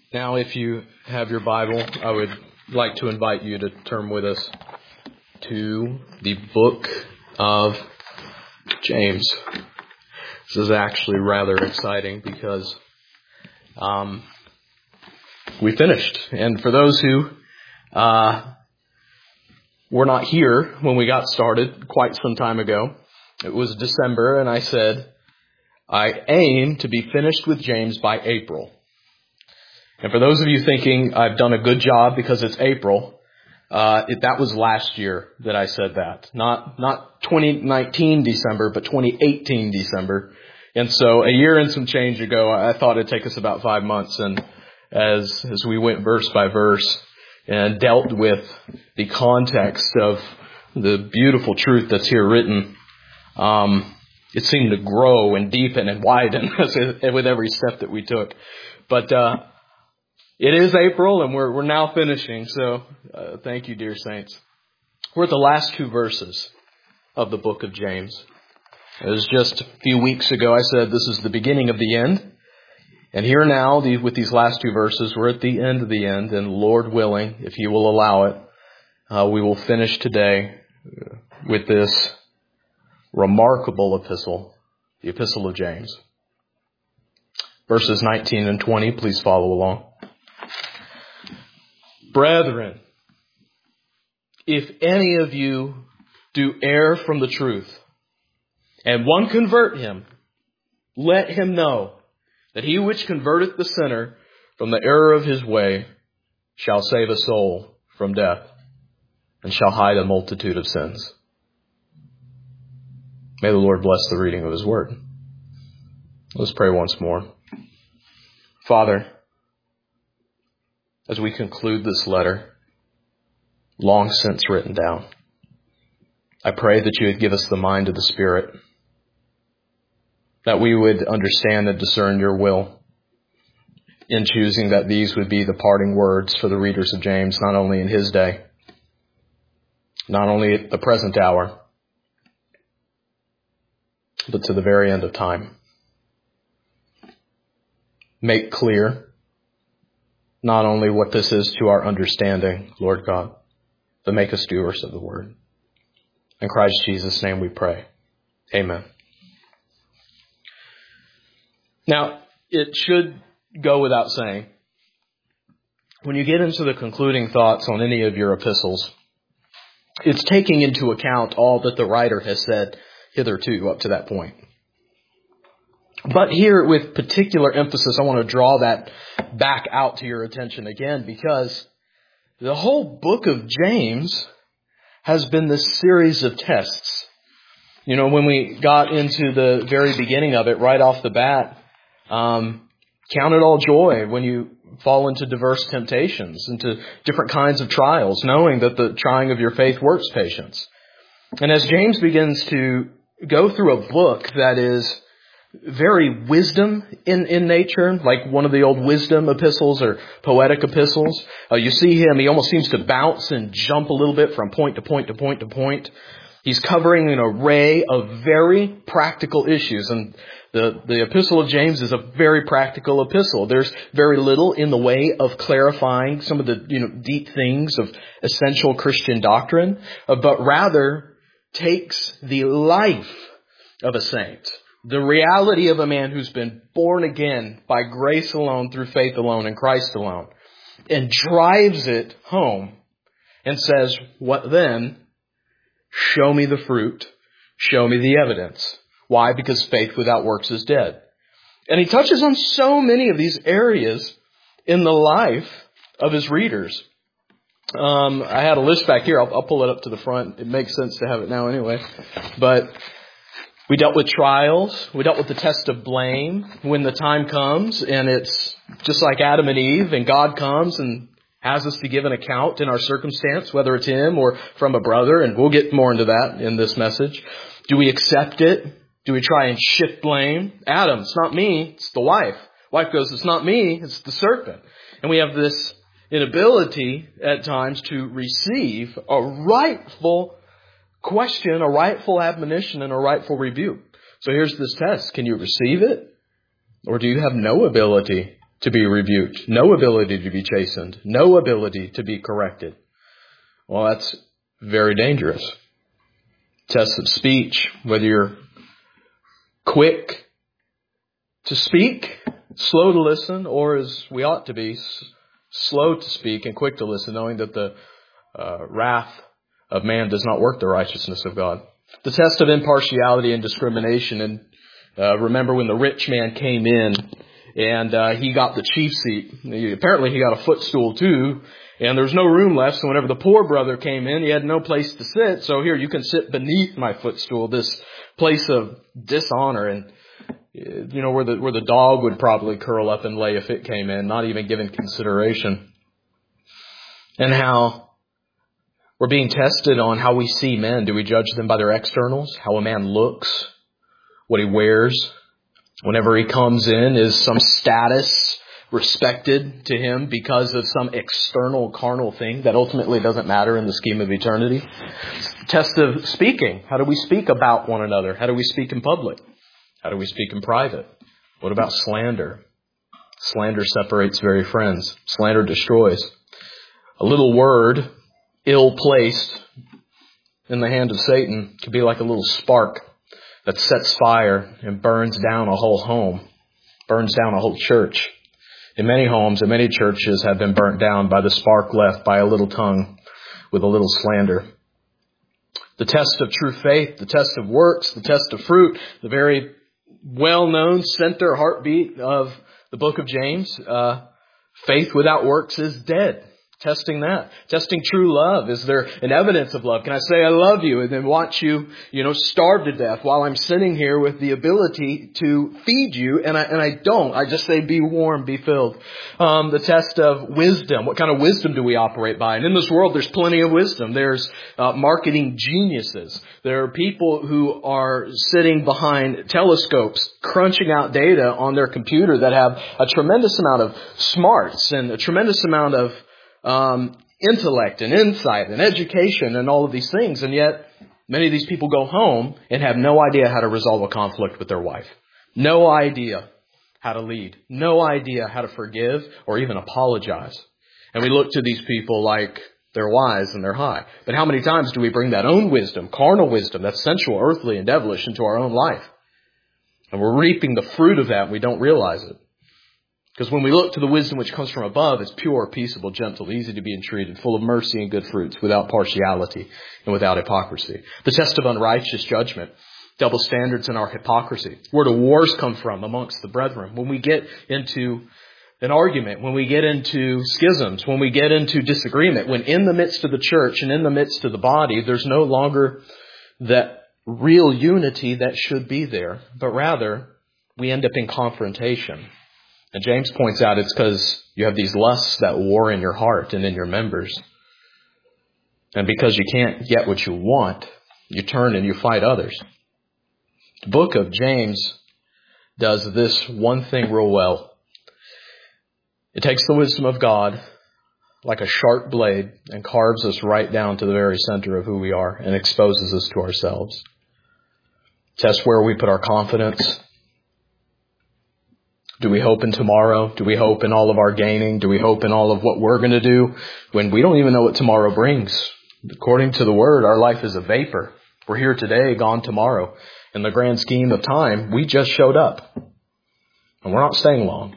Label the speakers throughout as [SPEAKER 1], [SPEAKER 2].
[SPEAKER 1] Now, if you have your Bible, I would like to invite you to turn with us to the book of James. This is actually rather exciting because we finished. And for those who were not here when we got started quite some time ago, it was December, and I said, I aim to be finished with James by April. And for those of you thinking I've done a good job because it's April, that was last year that I said that. Not 2019 December, but 2018 December. And so a year and some change ago, I thought it'd take us about 5 months. And as we went verse by verse and dealt with the context of the beautiful truth that's here written, it seemed to grow and deepen and widen with every step that we took. But it is April, and we're now finishing, so thank you, dear saints. We're at the last two verses of the book of James. It was just a few weeks ago I said this is the beginning of the end, and here now, with these last two verses, we're at the end of the end, and Lord willing, if He will allow it, we will finish today with this remarkable epistle, the Epistle of James. Verses 19 and 20, please follow along. Brethren, if any of you do err from the truth, and one convert him, let him know that he which converteth the sinner from the error of his way shall save a soul from death, and shall hide a multitude of sins. May the Lord bless the reading of His word. Let's pray once more. Father, as we conclude this letter, long since written down, I pray that you would give us the mind of the Spirit, that we would understand and discern your will in choosing that these would be the parting words for the readers of James, not only in his day, not only at the present hour, but to the very end of time. Make clear not only what this is to our understanding, Lord God, but make us doers of the word. In Christ Jesus' name we pray. Amen. Now, it should go without saying, when you get into the concluding thoughts on any of your epistles, it's taking into account all that the writer has said hitherto up to that point. But here, with particular emphasis, I want to draw that back out to your attention again, because the whole book of James has been this series of tests. You know, when we got into the very beginning of it, right off the bat, count it all joy when you fall into diverse temptations, into different kinds of trials, knowing that the trying of your faith works patience. And as James begins to go through a book that is very wisdom in nature, like one of the old wisdom epistles or poetic epistles. You see him, he almost seems to bounce and jump a little bit from point to point to point to point. He's covering an array of very practical issues, and the epistle of James is a very practical epistle. There's very little in the way of clarifying some of the deep things of essential Christian doctrine, but rather takes the life of a saint, the reality of a man who's been born again by grace alone, through faith alone, in Christ alone, and drives it home and says, what then? Show me the fruit. Show me the evidence. Why? Because faith without works is dead. And he touches on so many of these areas in the life of his readers. I had a list back here. I'll pull it up to the front. It makes sense to have it now anyway. But we dealt with trials. We dealt with the test of blame when the time comes, and it's just like Adam and Eve, and God comes and has us to give an account in our circumstance, whether it's him or from a brother, and we'll get more into that in this message. Do we accept it? Do we try and shift blame? Adam, it's not me, it's the wife. Wife goes, it's not me, it's the serpent. And we have this inability at times to receive a rightful question, a rightful admonition, and a rightful rebuke. So here's this test. Can you receive it? Or do you have no ability to be rebuked, no ability to be chastened, no ability to be corrected. Well, that's very dangerous. Test of speech, whether you're quick to speak, slow to listen, or as we ought to be, slow to speak and quick to listen, knowing that the wrath of man does not work the righteousness of God. The test of impartiality and discrimination. And remember when the rich man came in and he got the chief seat. Apparently he got a footstool too. And there was no room left. So whenever the poor brother came in, he had no place to sit. So here, you can sit beneath my footstool, this place of dishonor. And where the dog would probably curl up and lay if it came in, not even given consideration. And how we're being tested on how we see men. Do we judge them by their externals? How a man looks? What he wears? Whenever he comes in, is some status respected to him because of some external carnal thing that ultimately doesn't matter in the scheme of eternity? Test of speaking. How do we speak about one another? How do we speak in public? How do we speak in private? What about slander? Slander separates very friends. Slander destroys. A little word, ill-placed in the hand of Satan, could be like a little spark that sets fire and burns down a whole home, burns down a whole church. In many homes and many churches have been burnt down by the spark left by a little tongue with a little slander. The test of true faith, the test of works, the test of fruit, the very well-known center heartbeat of the book of James. Faith without works is dead. Testing that. Testing true love. Is there an evidence of love? Can I say I love you and then watch you, starve to death while I'm sitting here with the ability to feed you and I don't. I just say be warm, be filled. The test of wisdom. What kind of wisdom do we operate by? And in this world, there's plenty of wisdom. There's marketing geniuses. There are people who are sitting behind telescopes crunching out data on their computer that have a tremendous amount of smarts and a tremendous amount of intellect and insight and education and all of these things. And yet many of these people go home and have no idea how to resolve a conflict with their wife. No idea how to lead. No idea how to forgive or even apologize. And we look to these people like they're wise and they're high. But how many times do we bring that own wisdom, carnal wisdom, that's sensual, earthly, and devilish into our own life? And we're reaping the fruit of that and we don't realize it. Because when we look to the wisdom which comes from above, it's pure, peaceable, gentle, easy to be entreated, full of mercy and good fruits, without partiality and without hypocrisy. The test of unrighteous judgment, double standards in our hypocrisy. Where do wars come from amongst the brethren? When we get into an argument, when we get into schisms, when we get into disagreement, when in the midst of the church and in the midst of the body, there's no longer that real unity that should be there, but rather we end up in confrontation. And James points out it's because you have these lusts that war in your heart and in your members. And because you can't get what you want, you turn and you fight others. The book of James does this one thing real well. It takes the wisdom of God like a sharp blade and carves us right down to the very center of who we are and exposes us to ourselves. Tests where we put our confidence. Do we hope in tomorrow? Do we hope in all of our gaining? Do we hope in all of what we're going to do when we don't even know what tomorrow brings? According to the Word, our life is a vapor. We're here today, gone tomorrow. In the grand scheme of time, we just showed up. And we're not staying long.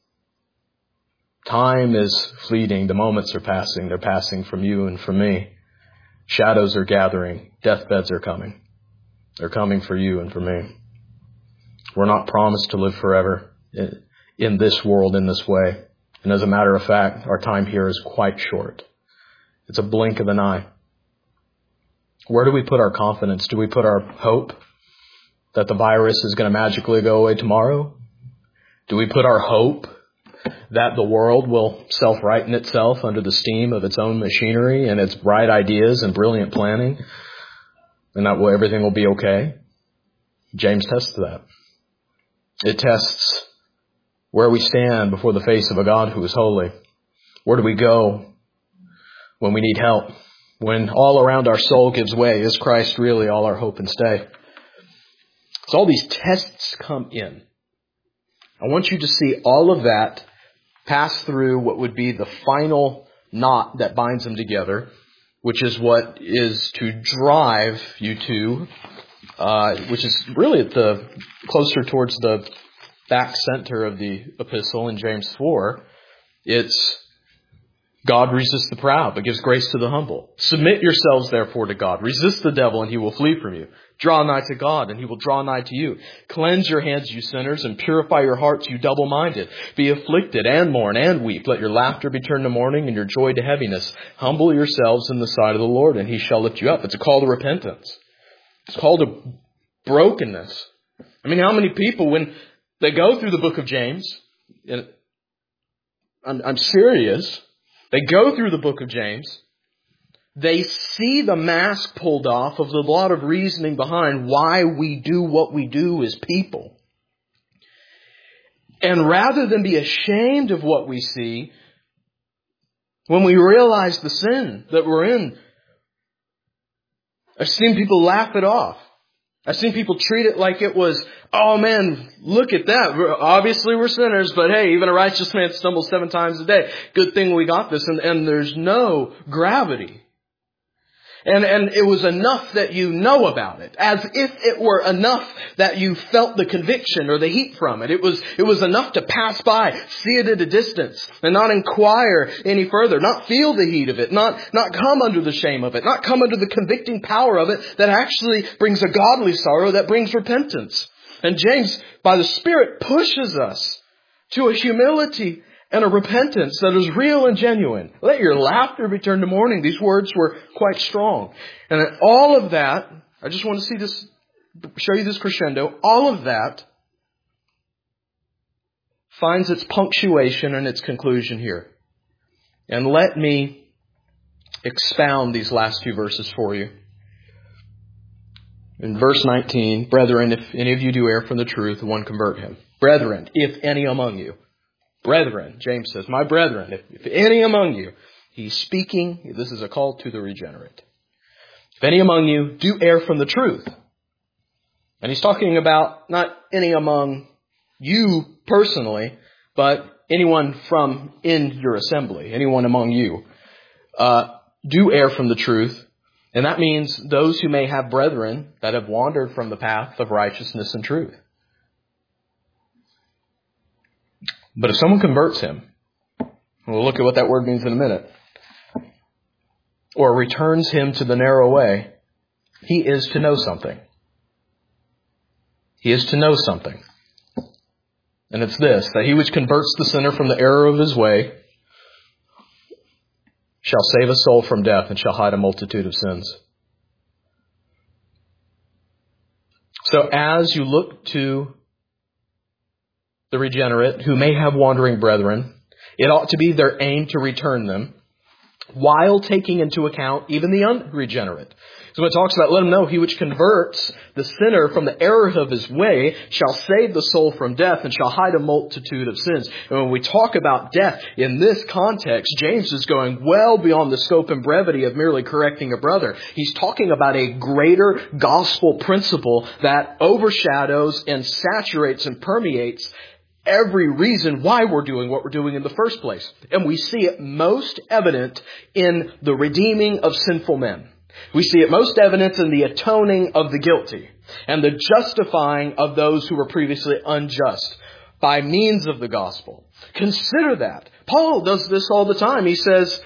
[SPEAKER 1] Time is fleeting. The moments are passing. They're passing from you and from me. Shadows are gathering. Deathbeds are coming. They're coming for you and for me. We're not promised to live forever in this world in this way. And as a matter of fact, our time here is quite short. It's a blink of an eye. Where do we put our confidence? Do we put our hope that the virus is going to magically go away tomorrow? Do we put our hope that the world will self-righten itself under the steam of its own machinery and its bright ideas and brilliant planning, and that everything will be okay? James tests that. It tests where we stand before the face of a God who is holy. Where do we go when we need help? When all around our soul gives way, is Christ really all our hope and stay? So all these tests come in. I want you to see all of that pass through what would be the final knot that binds them together, which is what is to drive you to, which is really at the closer towards the back center of the epistle in James 4. It's God resists the proud, but gives grace to the humble. Submit yourselves, therefore, to God. Resist the devil, and he will flee from you. Draw nigh to God, and he will draw nigh to you. Cleanse your hands, you sinners, and purify your hearts, you double-minded. Be afflicted, and mourn, and weep. Let your laughter be turned to mourning, and your joy to heaviness. Humble yourselves in the sight of the Lord, and he shall lift you up. It's a call to repentance. It's a call to brokenness. I mean, how many people, when they go through the book of James, and I'm serious, they go through the book of James, they see the mask pulled off of the lot of reasoning behind why we do what we do as people. And rather than be ashamed of what we see, when we realize the sin that we're in, I've seen people laugh it off. I've seen people treat it like it was, oh man, look at that. Obviously we're sinners, but hey, even a righteous man stumbles 7 times a day. Good thing we got this. And there's no gravity. And it was enough that you know about it, as if it were enough that you felt the conviction or the heat from it. It was enough to pass by, see it at a distance, and not inquire any further, not feel the heat of it, not come under the shame of it, not come under the convicting power of it that actually brings a godly sorrow that brings repentance. And James, by the Spirit, pushes us to a humility and a repentance that is real and genuine. Let your laughter be turned to mourning. These words were quite strong. And all of that, I just want to show you this crescendo. All of that finds its punctuation and its conclusion here. And let me expound these last 2 verses for you. In verse 19, brethren, if any of you do err from the truth, one convert him. Brethren, if any among you. Brethren, James says, my brethren, if any among you, he's speaking, this is a call to the regenerate. If any among you do err from the truth, and he's talking about not any among you personally, but anyone from in your assembly, anyone among you, do err from the truth. And that means those who may have brethren that have wandered from the path of righteousness and truth. But if someone converts him, and we'll look at what that word means in a minute, or returns him to the narrow way, he is to know something. He is to know something. And it's this, that he which converts the sinner from the error of his way shall save a soul from death and shall hide a multitude of sins. So as you look to the regenerate who may have wandering brethren, it ought to be their aim to return them while taking into account even the unregenerate. So when it talks about, let him know, he which converts the sinner from the error of his way shall save the soul from death and shall hide a multitude of sins. And when we talk about death in this context, James is going well beyond the scope and brevity of merely correcting a brother. He's talking about a greater gospel principle that overshadows and saturates and permeates every reason why we're doing what we're doing in the first place. And we see it most evident in the redeeming of sinful men. We see it most evident in the atoning of the guilty and the justifying of those who were previously unjust by means of the gospel. Consider that. Paul does this all the time. He says,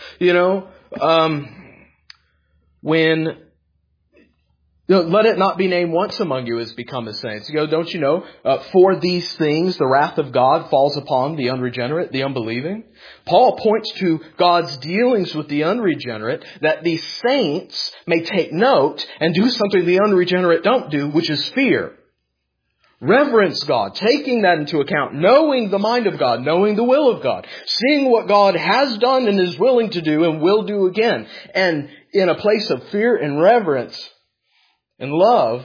[SPEAKER 1] let it not be named once among you as become as saints. Don't you know, for these things the wrath of God falls upon the unregenerate, the unbelieving. Paul points to God's dealings with the unregenerate, that the saints may take note and do something the unregenerate don't do, which is fear. Reverence God, taking that into account, knowing the mind of God, knowing the will of God, seeing what God has done and is willing to do and will do again. And in a place of fear and reverence and love,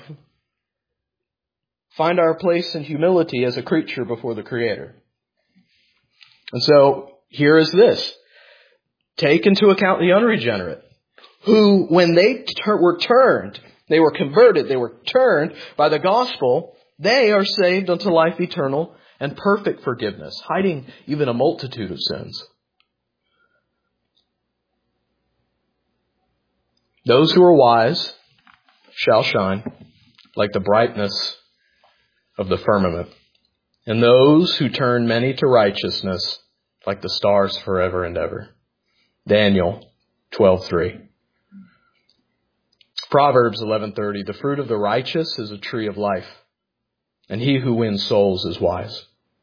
[SPEAKER 1] find our place in humility as a creature before the Creator. And so, here is this. Take into account the unregenerate, who, when they were turned, they were converted, they were turned by the gospel, they are saved unto life eternal and perfect forgiveness, hiding even a multitude of sins. Those who are wise shall shine like the brightness of the firmament, and those who turn many to righteousness like the stars forever and ever. Daniel 12:3. Proverbs 11:30. The fruit of the righteous is a tree of life, and he who wins souls is wise.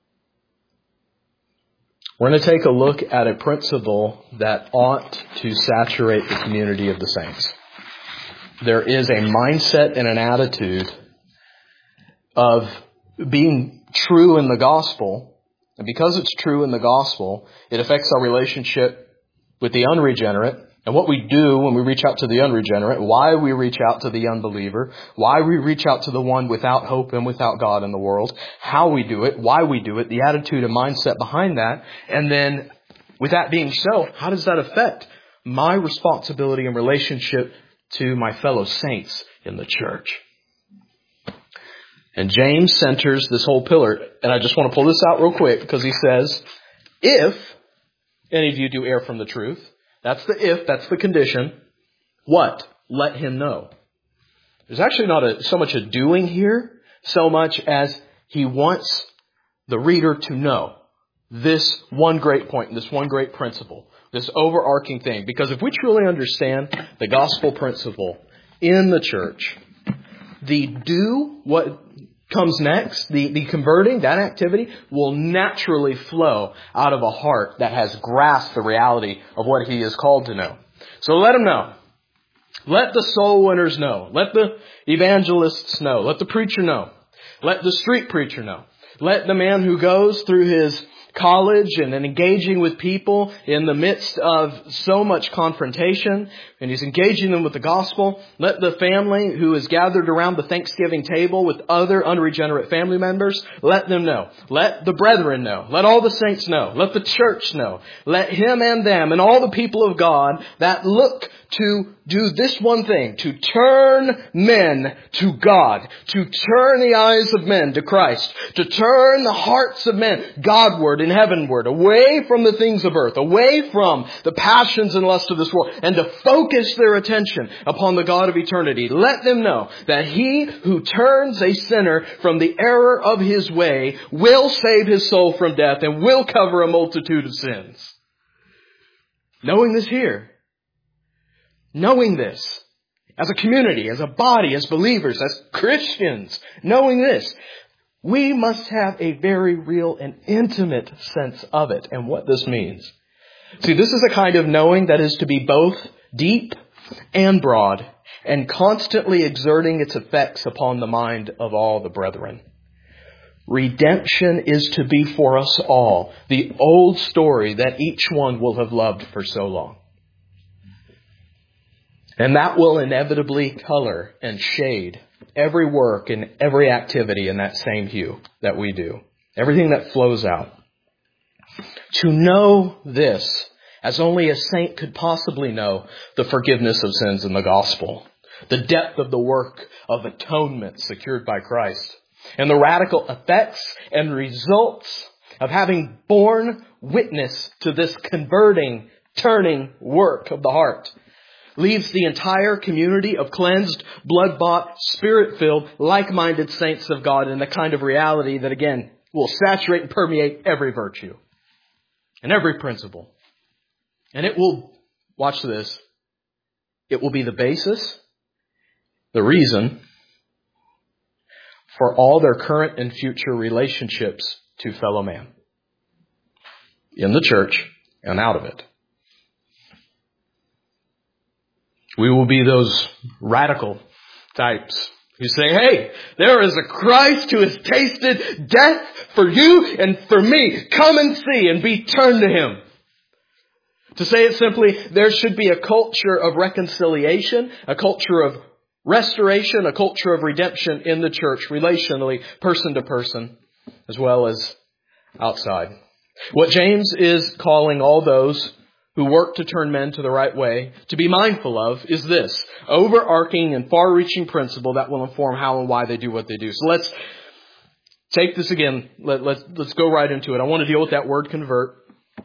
[SPEAKER 1] We're going to take a look at a principle that ought to saturate the community of the saints. There is a mindset and an attitude of being true in the gospel. And because it's true in the gospel, it affects our relationship with the unregenerate and what we do when we reach out to the unregenerate, why we reach out to the unbeliever, why we reach out to the one without hope and without God in the world, how we do it, why we do it, the attitude and mindset behind that. And then with that being so, how does that affect my responsibility and relationship to my fellow saints in the church? And James centers this whole pillar. And I just want to pull this out real quick because he says, if any of you do err from the truth, that's the if, that's the condition. What? Let him know. There's actually not so much a doing here, so much as he wants the reader to know this one great point, this one great principle, this overarching thing. Because if we truly understand the gospel principle in the church, the do, what comes next, the converting, that activity will naturally flow out of a heart that has grasped the reality of what he is called to know. So let him know. Let the soul winners know. Let the evangelists know. Let the preacher know. Let the street preacher know. Let the man who goes through his college and engaging with people in the midst of so much confrontation, and he's engaging them with the gospel. Let the family who is gathered around the Thanksgiving table with other unregenerate family members, let them know. Let the brethren know. Let all the saints know. Let the church know. Let him and them and all the people of God that look to do this one thing, to turn men to God, to turn the eyes of men to Christ, to turn the hearts of men Godward and heavenward, away from the things of earth, away from the passions and lusts of this world, and to focus their attention upon the God of eternity. Let them know that he who turns a sinner from the error of his way will save his soul from death and will cover a multitude of sins. Knowing this here, knowing this, as a community, as a body, as believers, as Christians, knowing this, we must have a very real and intimate sense of it and what this means. See, this is a kind of knowing that is to be both deep and broad and constantly exerting its effects upon the mind of all the brethren. Redemption is to be for us all the old story that each one will have loved for so long. And that will inevitably color and shade every work and every activity in that same hue that we do. Everything that flows out. To know this, as only a saint could possibly know, the forgiveness of sins in the gospel. The depth of the work of atonement secured by Christ. And the radical effects and results of having borne witness to this converting, turning work of the heart. Leaves the entire community of cleansed, blood-bought, spirit-filled, like-minded saints of God in the kind of reality that, again, will saturate and permeate every virtue and every principle. And it will, watch this, it will be the basis, the reason for all their current and future relationships to fellow man. In the church and out of it. We will be those radical types who say, hey, there is a Christ who has tasted death for you and for me. Come and see and be turned to him. To say it simply, there should be a culture of reconciliation, a culture of restoration, a culture of redemption in the church, relationally, person to person, as well as outside. What James is calling all those who work to turn men to the right way to be mindful of is this overarching and far-reaching principle that will inform how and why they do what they do. So let's take this again. Let's go right into it. I want to deal with that word convert.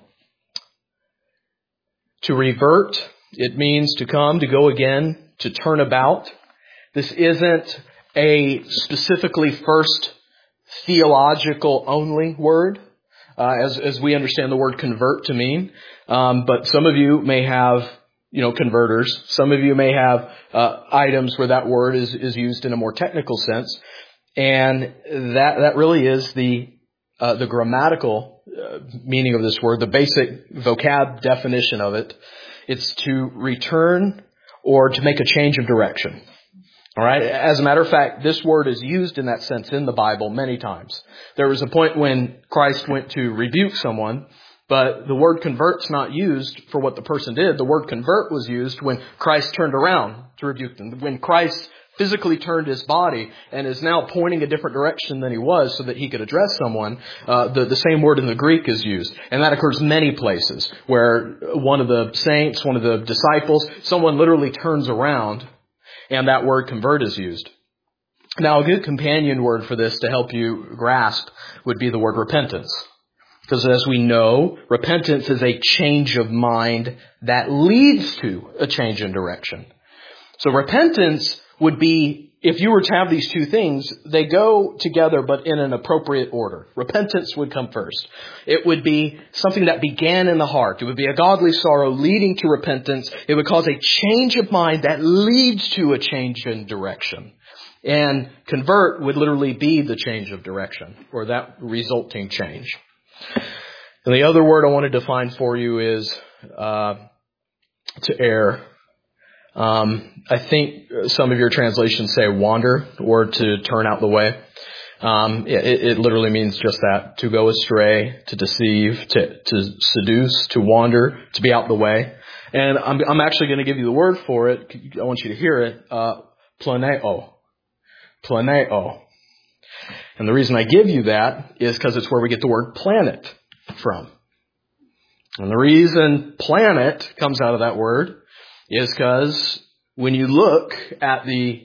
[SPEAKER 1] To revert, it means to come, to go again, to turn about. This isn't a specifically first theological only word, as we understand the word convert to mean. But some of you may have, converters. Some of you may have items where that word is used in a more technical sense. And that really is the grammatical meaning of this word, the basic vocab definition of it. It's to return or to make a change of direction. All right. As a matter of fact, this word is used in that sense in the Bible many times. There was a point when Christ went to rebuke someone, but the word convert's not used for what the person did. The word convert was used when Christ turned around to rebuke them. When Christ physically turned his body and is now pointing a different direction than he was so that he could address someone, the same word in the Greek is used. And that occurs many places where one of the saints, one of the disciples, someone literally turns around and that word convert is used. Now, a good companion word for this to help you grasp would be the word repentance. Because as we know, repentance is a change of mind that leads to a change in direction. So repentance would be, if you were to have these two things, they go together but in an appropriate order. Repentance would come first. It would be something that began in the heart. It would be a godly sorrow leading to repentance. It would cause a change of mind that leads to a change in direction. And convert would literally be the change of direction or that resulting change. And the other word I want to define for you is to err. I think some of your translations say wander or to turn out the way. It literally means just that, to go astray, to deceive, to seduce, to wander, to be out the way. And I'm actually going to give you the word for it. I want you to hear it. Planeo. Planeo. And the reason I give you that is because it's where we get the word planet from. And the reason planet comes out of that word is because when you look at the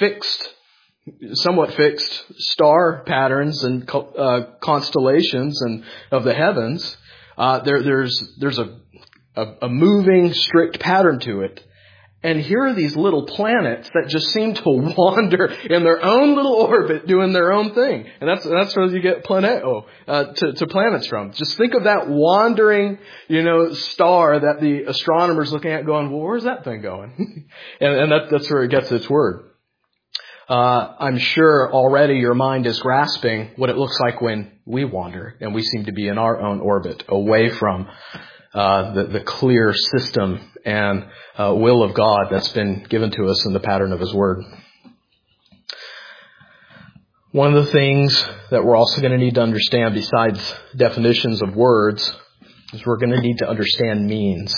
[SPEAKER 1] somewhat fixed star patterns and constellations and of the heavens, there's a moving, strict pattern to it. And here are these little planets that just seem to wander in their own little orbit, doing their own thing. And that's where you get planeo, to planets from. Just think of that wandering, star that the astronomer's looking at going, well, where's that thing going? and that's where it gets its word. I'm sure already your mind is grasping what it looks like when we wander and we seem to be in our own orbit, away from the clear system and will of God that's been given to us in the pattern of His Word. One of the things that we're also going to need to understand besides definitions of words is we're going to need to understand means.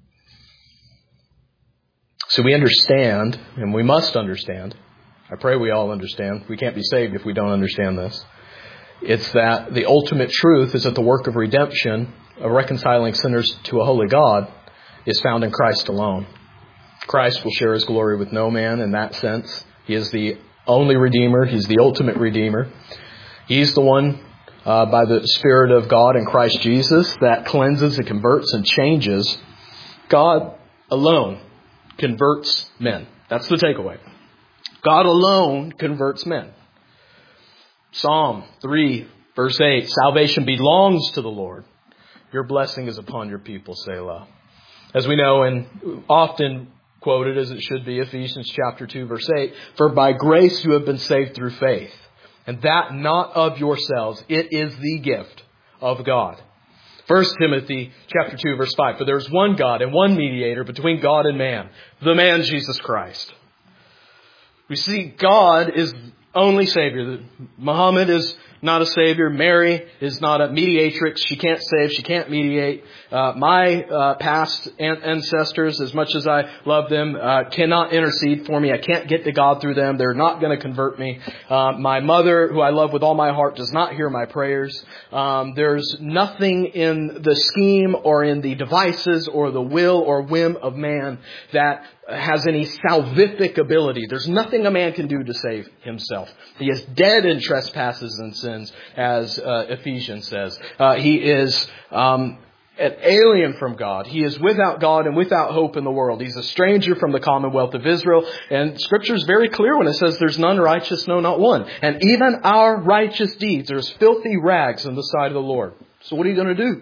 [SPEAKER 1] So we understand, and we must understand, I pray we all understand, we can't be saved if we don't understand this. It's that the ultimate truth is that the work of redemption, of reconciling sinners to a holy God, is found in Christ alone. Christ will share His glory with no man in that sense. He is the only Redeemer. He's the ultimate Redeemer. He's the one, by the Spirit of God in Christ Jesus, that cleanses and converts and changes. God alone converts men. That's the takeaway. God alone converts men. Psalm 3, verse 8, salvation belongs to the Lord. Your blessing is upon your people, Selah. As we know, and often quoted as it should be, Ephesians chapter 2, verse 8, for by grace you have been saved through faith, and that not of yourselves. It is the gift of God. 1 Timothy chapter 2, verse 5, for there is one God and one mediator between God and man, the man Jesus Christ. We see God is only Savior. Muhammad is not a Savior. Mary is not a mediatrix. She can't save. She can't mediate. My past ancestors, as much as I love them, cannot intercede for me. I can't get to God through them. They're not going to convert me. My mother, who I love with all my heart, does not hear my prayers. There's nothing in the scheme or in the devices or the will or whim of man that has any salvific ability. There's nothing a man can do to save himself. He is dead in trespasses and sins, as Ephesians says. He is an alien from God. He is without God and without hope in the world. He's a stranger from the commonwealth of Israel. And Scripture is very clear when it says there's none righteous, no, not one. And even our righteous deeds are as filthy rags in the sight of the Lord. So what are you going to do?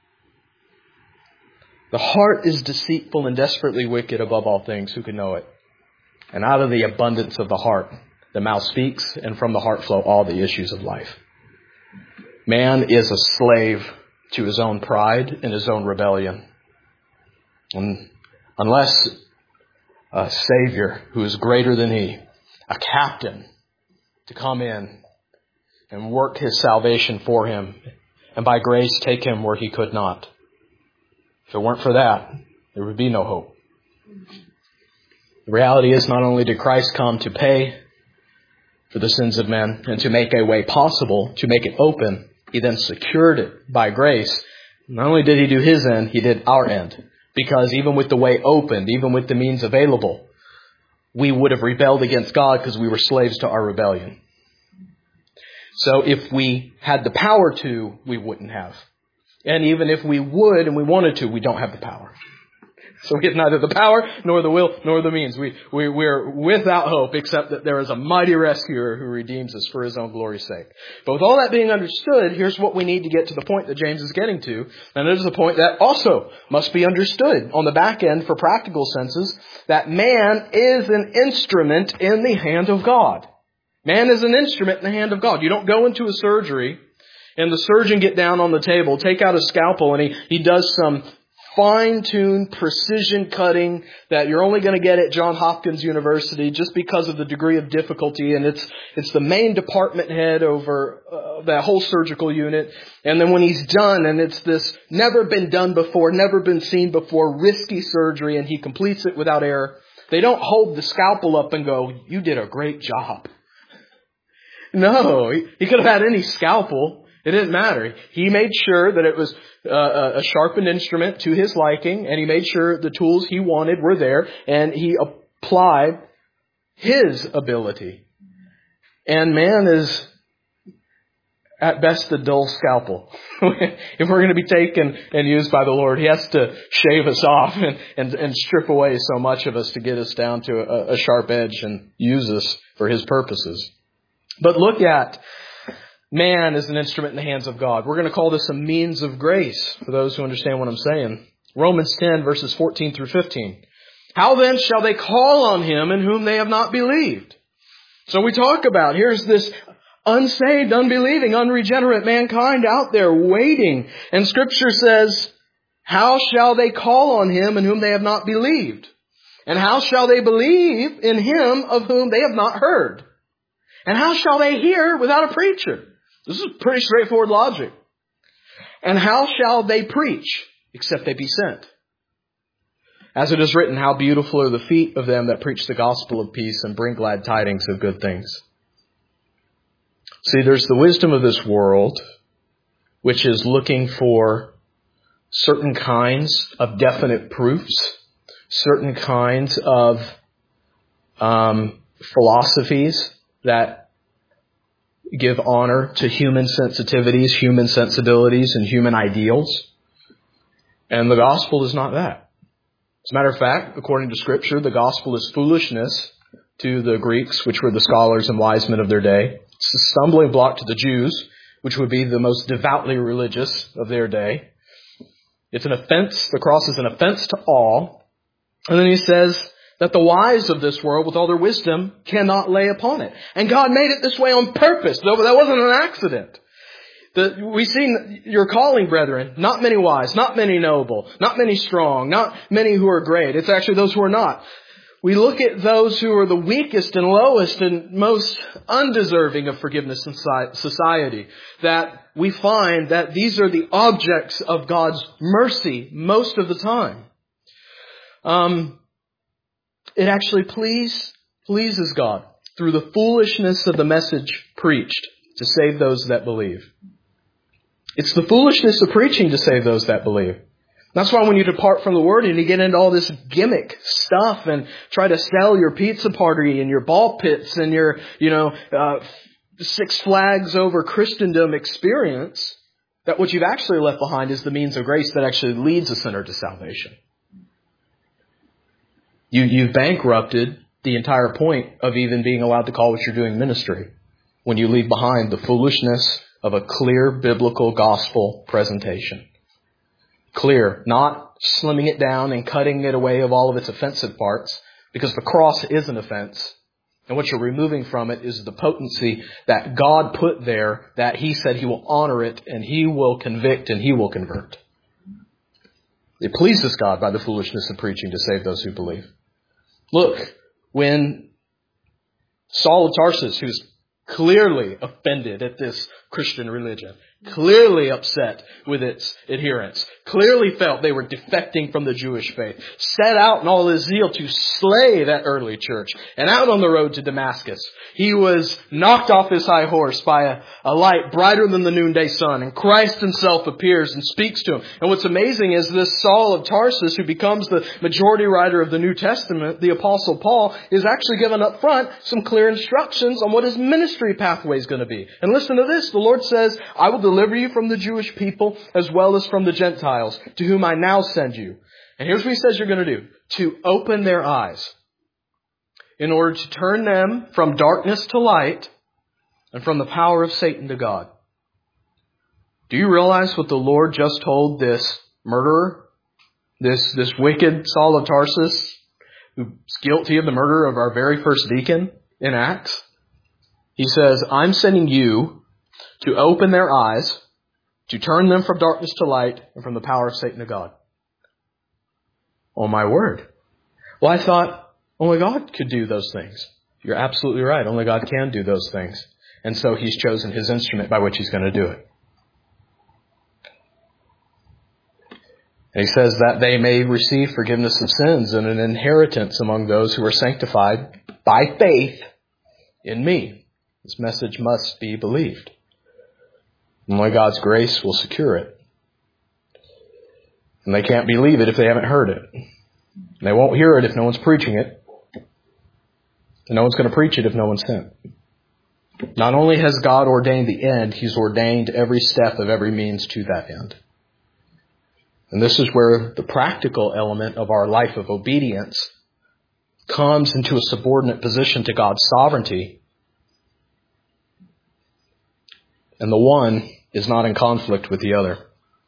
[SPEAKER 1] The heart is deceitful and desperately wicked above all things. Who can know it? And out of the abundance of the heart, the mouth speaks, and from the heart flow all the issues of life. Man is a slave to his own pride and his own rebellion. And unless a Savior who is greater than he, a captain, to come in and work his salvation for him, and by grace take him where he could not. If it weren't for that, there would be no hope. The reality is, not only did Christ come to pay for the sins of men and to make a way possible, to make it open, He then secured it by grace. Not only did He do His end, He did our end. Because even with the way opened, even with the means available, we would have rebelled against God because we were slaves to our rebellion. So if we had the power to, we wouldn't have. And even if we would and we wanted to, we don't have the power. So we have neither the power, nor the will, nor the means. We're without hope, except that there is a mighty rescuer who redeems us for His own glory's sake. But with all that being understood, here's what we need to get to the point that James is getting to. And it is a point that also must be understood on the back end for practical senses, that man is an instrument in the hand of God. Man is an instrument in the hand of God. You don't go into a surgery and the surgeon get down on the table, take out a scalpel, and he does some fine-tuned precision cutting that you're only going to get at Johns Hopkins University just because of the degree of difficulty. And it's the main department head over that whole surgical unit. And then when he's done, and it's this never been done before, never been seen before, risky surgery, and he completes it without error, they don't hold the scalpel up and go, "You did a great job." No, he could have had any scalpel. It didn't matter. He made sure that it was a sharpened instrument to his liking, and he made sure the tools he wanted were there, and he applied his ability. And man is, at best, a dull scalpel. If we're going to be taken and used by the Lord, He has to shave us off and strip away so much of us to get us down to a sharp edge and use us for His purposes. But look at man as an instrument in the hands of God. We're going to call this a means of grace for those who understand what I'm saying. Romans 10 verses 14 through 15. How then shall they call on Him in whom they have not believed? So we talk about, here's this unsaved, unbelieving, unregenerate mankind out there waiting. And Scripture says, how shall they call on Him in whom they have not believed? And how shall they believe in Him of whom they have not heard? And how shall they hear without a preacher? This is pretty straightforward logic. And how shall they preach except they be sent? As it is written, how beautiful are the feet of them that preach the gospel of peace and bring glad tidings of good things. See, there's the wisdom of this world, which is looking for certain kinds of definite proofs, certain kinds of philosophies that give honor to human sensitivities, human sensibilities, and human ideals. And the gospel is not that. As a matter of fact, according to Scripture, the gospel is foolishness to the Greeks, which were the scholars and wise men of their day. It's a stumbling block to the Jews, which would be the most devoutly religious of their day. It's an offense. The cross is an offense to all. And then he says that the wise of this world, with all their wisdom, cannot lay upon it. And God made it this way on purpose. Though that wasn't an accident. We see your calling, brethren, not many wise, not many noble, not many strong, not many who are great. It's actually those who are not. We look at those who are the weakest and lowest and most undeserving of forgiveness in society, that we find that these are the objects of God's mercy most of the time. It actually pleases God through the foolishness of the message preached to save those that believe. It's the foolishness of preaching to save those that believe. That's why when you depart from the Word and you get into all this gimmick stuff and try to sell your pizza party and your ball pits and your, Six Flags over Christendom experience, that what you've actually left behind is the means of grace that actually leads a sinner to salvation. You've bankrupted the entire point of even being allowed to call what you're doing ministry when you leave behind the foolishness of a clear biblical gospel presentation. Clear, not slimming it down and cutting it away of all of its offensive parts, because the cross is an offense. And what you're removing from it is the potency that God put there, that He said He will honor it and He will convict and He will convert. It pleases God by the foolishness of preaching to save those who believe. Look, when Saul of Tarsus, who's clearly offended at this Christian religion, clearly upset with its adherents, clearly felt they were defecting from the Jewish faith, set out in all his zeal to slay that early church, and out on the road to Damascus, he was knocked off his high horse by a light brighter than the noonday sun, and Christ Himself appears and speaks to him. And what's amazing is this Saul of Tarsus, who becomes the majority writer of the New Testament, the Apostle Paul, is actually given up front some clear instructions on what his ministry pathway is going to be. And listen to this. The Lord says, I will deliver you from the Jewish people as well as from the Gentiles, to whom I now send you. And here's what He says you're going to do. To open their eyes, in order to turn them from darkness to light and from the power of Satan to God. Do you realize what the Lord just told this murderer, this wicked Saul of Tarsus, who's guilty of the murder of our very first deacon in Acts? He says, I'm sending you to open their eyes, to turn them from darkness to light and from the power of Satan to God. Oh, my word. Well, I thought only God could do those things. You're absolutely right. Only God can do those things. And so He's chosen His instrument by which He's going to do it. And He says that they may receive forgiveness of sins and an inheritance among those who are sanctified by faith in Me. This message must be believed. Only God's grace will secure it. And they can't believe it if they haven't heard it. They won't hear it if no one's preaching it. And no one's going to preach it if no one's sent. Not only has God ordained the end, He's ordained every step of every means to that end. And this is where the practical element of our life of obedience comes into a subordinate position to God's sovereignty. And the one is not in conflict with the other.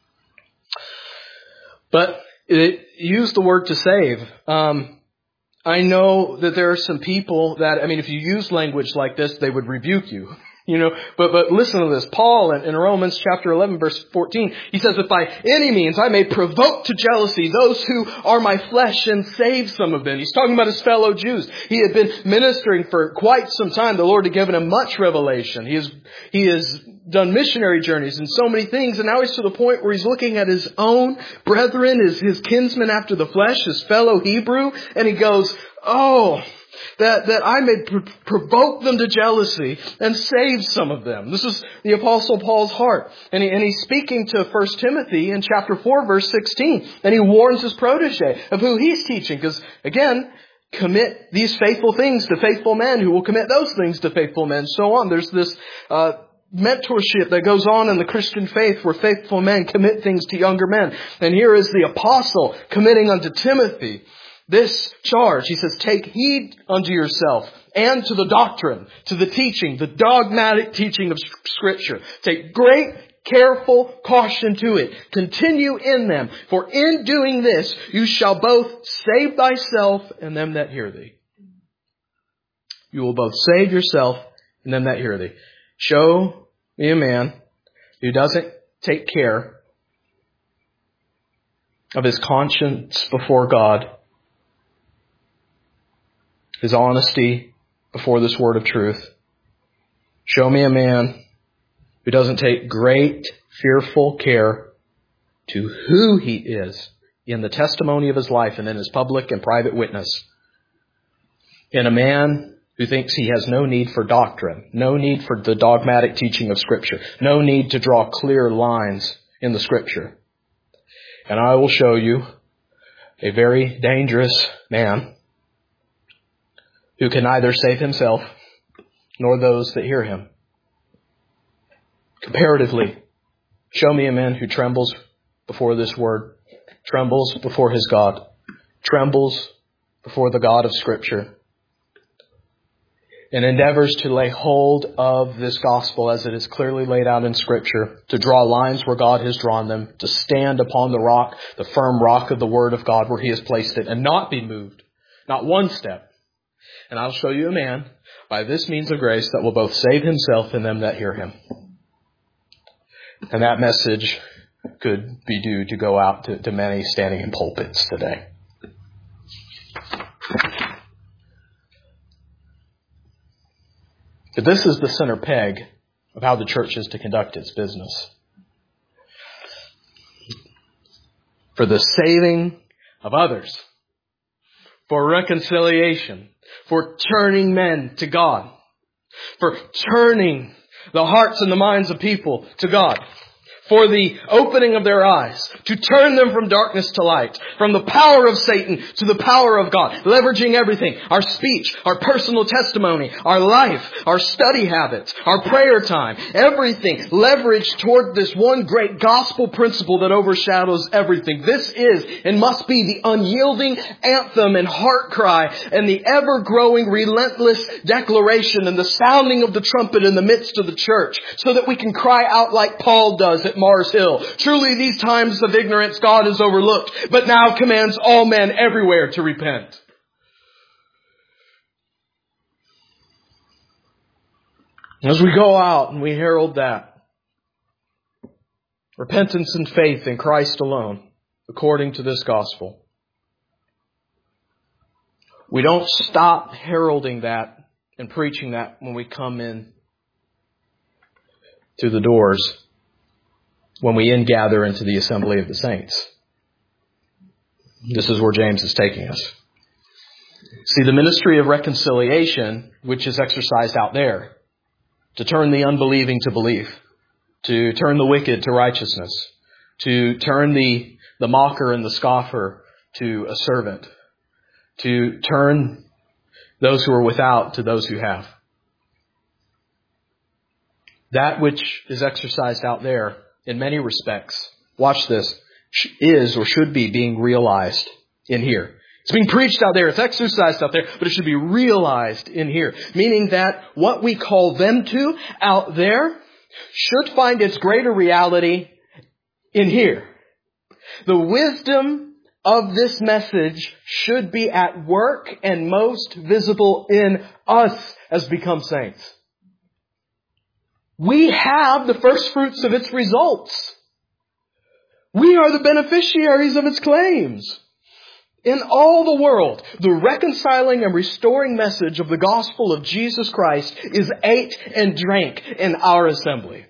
[SPEAKER 1] But it used the word to save. I know that there are some people that, if you use language like this, they would rebuke you. But listen to this. Paul in Romans chapter 11 verse 14, he says, if by any means I may provoke to jealousy those who are my flesh and save some of them. He's talking about his fellow Jews. He had been ministering for quite some time. The Lord had given him much revelation. He has done missionary journeys and so many things. And now he's to the point where he's looking at his own brethren, his kinsmen after the flesh, his fellow Hebrew. And he goes, that I may provoke them to jealousy and save some of them. This is the Apostle Paul's heart. And he's speaking to 1 Timothy in chapter 4, verse 16. And he warns his protege of who he's teaching. Because, again, commit these faithful things to faithful men who will commit those things to faithful men. So on. There's this mentorship that goes on in the Christian faith where faithful men commit things to younger men. And here is the apostle committing unto Timothy this charge. He says, take heed unto yourself and to the doctrine, to the teaching, the dogmatic teaching of Scripture. Take great careful caution to it. Continue in them. For in doing this, you shall both save thyself and them that hear thee. You will both save yourself and them that hear thee. Show me a man who doesn't take care of his conscience before God, his honesty before this word of truth. Show me a man who doesn't take great, fearful care to who he is in the testimony of his life and in his public and private witness. In a man who thinks he has no need for doctrine, no need for the dogmatic teaching of Scripture, no need to draw clear lines in the Scripture. And I will show you a very dangerous man who can neither save himself nor those that hear him. Comparatively, show me a man who trembles before this word, trembles before his God, trembles before the God of Scripture, and endeavors to lay hold of this gospel as it is clearly laid out in Scripture, to draw lines where God has drawn them, to stand upon the rock, the firm rock of the Word of God where He has placed it, and not be moved, not one step. And I'll show you a man by this means of grace that will both save himself and them that hear him. And that message could be due to go out to many standing in pulpits today. But this is the center peg of how the church is to conduct its business. For the saving of others, for reconciliation, for turning men to God, for turning the hearts and the minds of people to God, for the opening of their eyes, to turn them from darkness to light, from the power of Satan to the power of God, leveraging everything, our speech, our personal testimony, our life, our study habits, our prayer time, everything leveraged toward this one great gospel principle that overshadows everything. This is and must be the unyielding anthem and heart cry and the ever-growing relentless declaration and the sounding of the trumpet in the midst of the church, so that we can cry out like Paul does at Mars Hill. Truly these times of ignorance God has overlooked, but now commands all men everywhere to repent. As we go out and we herald that, repentance and faith in Christ alone, according to this gospel, we don't stop heralding that and preaching that when we come in through the doors, when we ingather into the assembly of the saints. This is where James is taking us. See, the ministry of reconciliation, which is exercised out there, to turn the unbelieving to belief, to turn the wicked to righteousness, to turn the mocker and the scoffer to a servant, to turn those who are without to those who have. That which is exercised out there, in many respects, watch this, is or should be being realized in here. It's being preached out there, it's exercised out there, but it should be realized in here. Meaning that what we call them to out there should find its greater reality in here. The wisdom of this message should be at work and most visible in us as become saints. We have the first fruits of its results. We are the beneficiaries of its claims. In all the world, the reconciling and restoring message of the gospel of Jesus Christ is ate and drank in our assembly.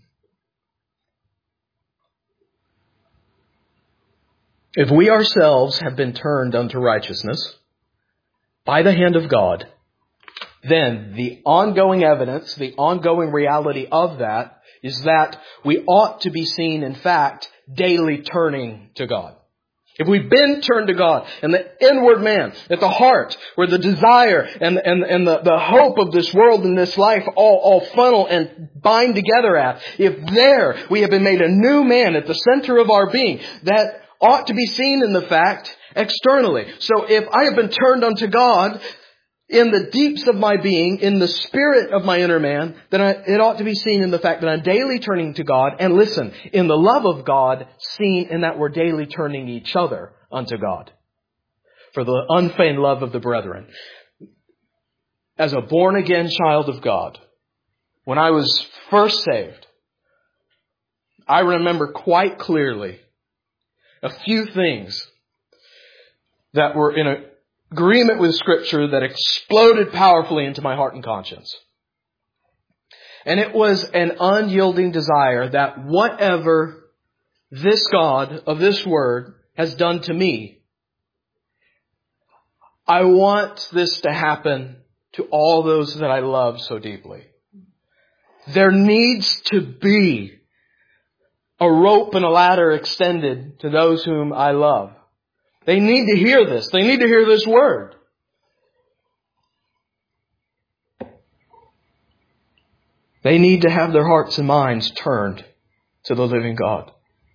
[SPEAKER 1] If we ourselves have been turned unto righteousness by the hand of God, then the ongoing evidence, the ongoing reality of that is that we ought to be seen, in fact, daily turning to God. If we've been turned to God and the inward man, at the heart, where the desire and the hope of this world and this life all funnel and bind together at, if there we have been made a new man at the center of our being, that ought to be seen in the fact externally. So if I have been turned unto God in the deeps of my being, in the spirit of my inner man, then it ought to be seen in the fact that I'm daily turning to God. And listen, in the love of God, seen in that we're daily turning each other unto God. For the unfeigned love of the brethren. As a born-again child of God, when I was first saved, I remember quite clearly a few things that were in agreement with Scripture that exploded powerfully into my heart and conscience. And it was an unyielding desire that whatever this God of this Word has done to me, I want this to happen to all those that I love so deeply. There needs to be a rope and a ladder extended to those whom I love. They need to hear this. They need to hear this word. They need to have their hearts and minds turned to the living God.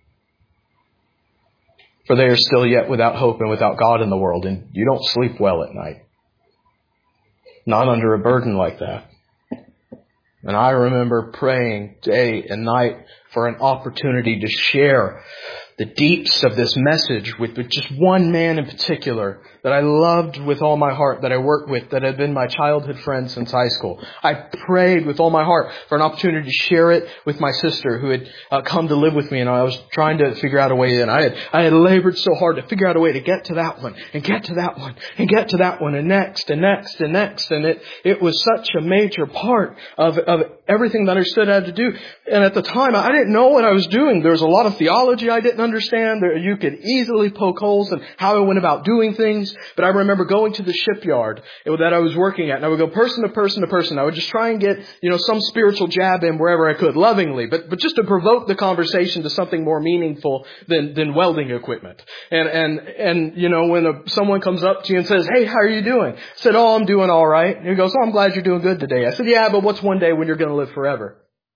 [SPEAKER 1] For they are still yet without hope and without God in the world, and you don't sleep well at night. Not under a burden like that. And I remember praying day and night for an opportunity to share the deeps of this message with just one man in particular that I loved with all my heart, that I worked with, that had been my childhood friend since high school. I prayed with all my heart for an opportunity to share it with my sister who had come to live with me, and I was trying to figure out a way in. I had labored so hard to figure out a way to get to that one, and get to that one, and get to that one, and next, and next, and next. And it was such a major part of everything that I stood out to do. And at the time, I didn't know what I was doing. There was a lot of theology I didn't understand. You could easily poke holes in how I went about doing things. But I remember going to the shipyard that I was working at, and I would go person to person to person. I would just try and get, some spiritual jab in wherever I could, lovingly, but just to provoke the conversation to something more meaningful than welding equipment. And when someone comes up to you and says, "Hey, how are you doing?" I said, "Oh, I'm doing all right." And he goes, "Oh, I'm glad you're doing good today." I said, "Yeah, but what's one day when you're going to live forever?"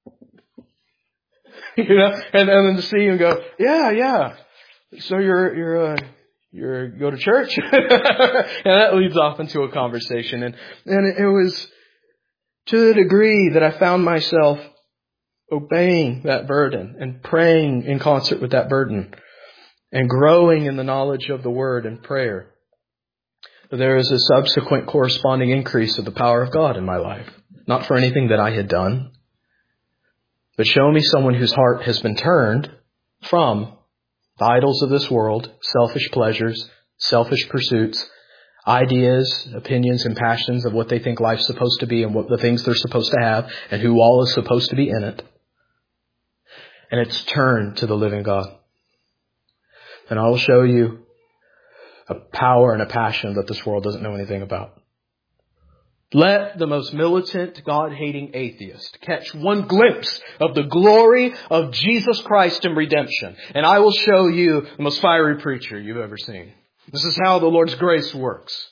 [SPEAKER 1] And then to see him go, yeah. So you go to church? And that leads off into a conversation. And it was to the degree that I found myself obeying that burden and praying in concert with that burden and growing in the knowledge of the Word and prayer. There is a subsequent corresponding increase of the power of God in my life. Not for anything that I had done, but show me someone whose heart has been turned from the idols of this world, selfish pleasures, selfish pursuits, ideas, opinions, and passions of what they think life's supposed to be and what the things they're supposed to have and who all is supposed to be in it. And it's turned to the living God. And I will show you a power and a passion that this world doesn't know anything about. Let the most militant, God-hating atheist catch one glimpse of the glory of Jesus Christ and redemption, and I will show you the most fiery preacher you've ever seen. This is how the Lord's grace works.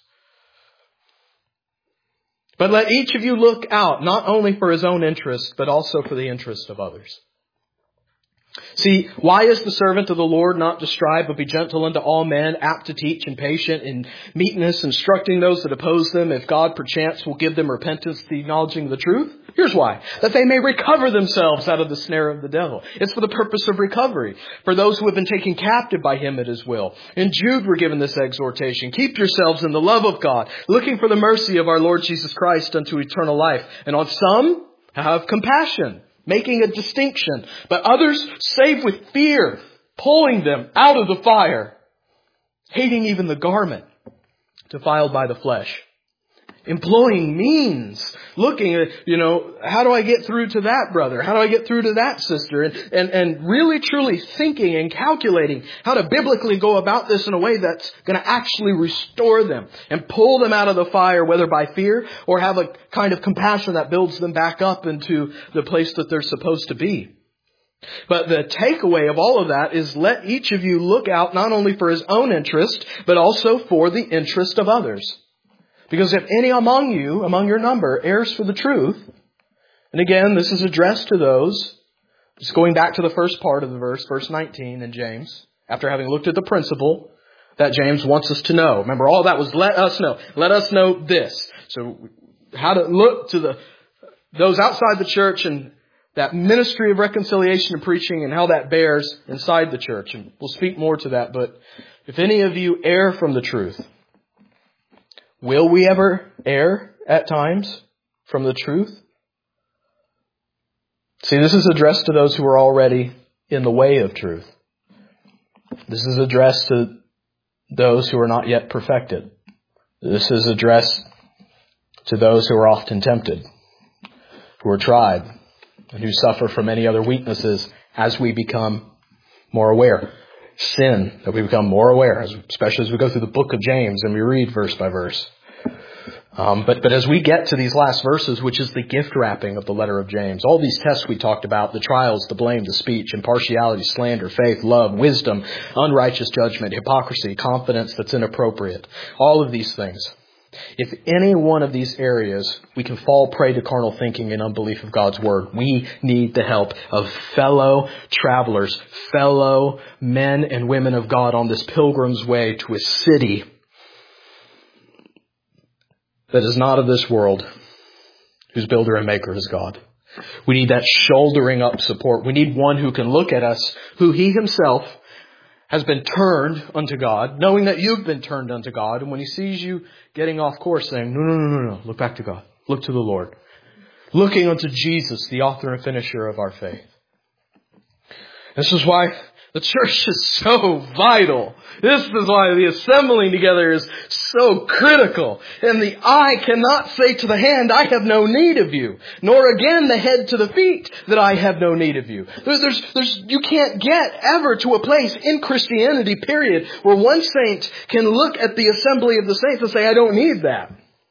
[SPEAKER 1] But let each of you look out, not only for his own interest, but also for the interest of others. See, why is the servant of the Lord not to strive, but be gentle unto all men, apt to teach and patient in meekness, instructing those that oppose them, if God perchance will give them repentance to acknowledging the truth? Here's why. That they may recover themselves out of the snare of the devil. It's for the purpose of recovery. For those who have been taken captive by him at his will. In Jude we're given this exhortation. Keep yourselves in the love of God, looking for the mercy of our Lord Jesus Christ unto eternal life. And on some have compassion, making a distinction, but others save with fear, pulling them out of the fire, hating even the garment defiled by the flesh. Employing means, looking at, how do I get through to that brother? How do I get through to that sister? And really truly thinking and calculating how to biblically go about this in a way that's going to actually restore them and pull them out of the fire, whether by fear or have a kind of compassion that builds them back up into the place that they're supposed to be. But the takeaway of all of that is let each of you look out not only for his own interest, but also for the interest of others. Because if any among you, among your number, errs for the truth, and again, this is addressed to those, just going back to the first part of the verse, verse 19 in James, after having looked at the principle that James wants us to know. Remember, all that was let us know. Let us know this. So how to look to those outside the church and that ministry of reconciliation and preaching and how that bears inside the church. And we'll speak more to that. But if any of you err from the truth, will we ever err at times from the truth? See, this is addressed to those who are already in the way of truth. This is addressed to those who are not yet perfected. This is addressed to those who are often tempted, who are tried, and who suffer from many other weaknesses as we become more aware. Sin, that we become more aware, especially as we go through the book of James and we read verse by verse. But as we get to these last verses, which is the gift wrapping of the letter of James, all these tests we talked about, the trials, the blame, the speech, impartiality, slander, faith, love, wisdom, unrighteous judgment, hypocrisy, confidence that's inappropriate, all of these things. If any one of these areas we can fall prey to carnal thinking and unbelief of God's Word, we need the help of fellow travelers, fellow men and women of God on this pilgrim's way to a city that is not of this world, whose builder and maker is God. We need that shouldering up support. We need one who can look at us, who He Himself has been turned unto God, knowing that you've been turned unto God. And when He sees you getting off course, saying, no, look back to God. Look to the Lord. Looking unto Jesus, the author and finisher of our faith. This is why the church is so vital. This is why the assembling together is so critical. And the eye cannot say to the hand, I have no need of you. Nor again the head to the feet, that I have no need of you. You can't get ever to a place in Christianity, period, where one saint can look at the assembly of the saints and say, I don't need that.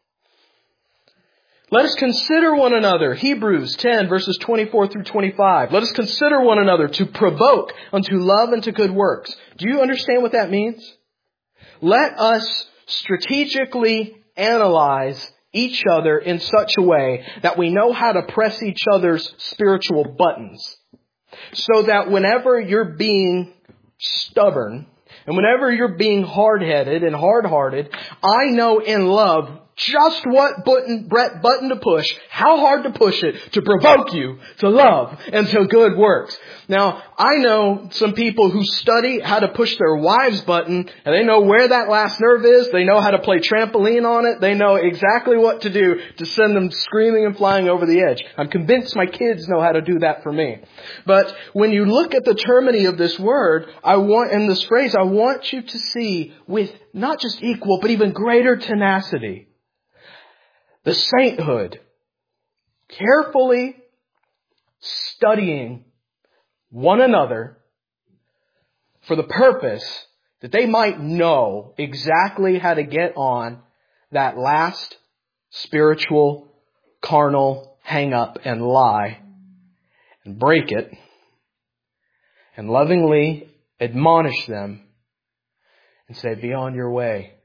[SPEAKER 1] Let us consider one another. Hebrews 10 verses 24 through 25. Let us consider one another to provoke unto love and to good works. Do you understand what that means? Let us strategically analyze each other in such a way that we know how to press each other's spiritual buttons. So that whenever you're being stubborn and whenever you're being hard-headed and hard-hearted, I know in love just what button to push, how hard to push it to provoke you to love and to good works. Now, I know some people who study how to push their wives' button, and they know where that last nerve is. They know how to play trampoline on it. They know exactly what to do to send them screaming and flying over the edge. I'm convinced my kids know how to do that for me. But when you look at the termini of this word, I want you to see with not just equal, but even greater tenacity, the sainthood, carefully studying one another for the purpose that they might know exactly how to get on that last spiritual, carnal hang-up and lie and break it and lovingly admonish them and say, be on your way.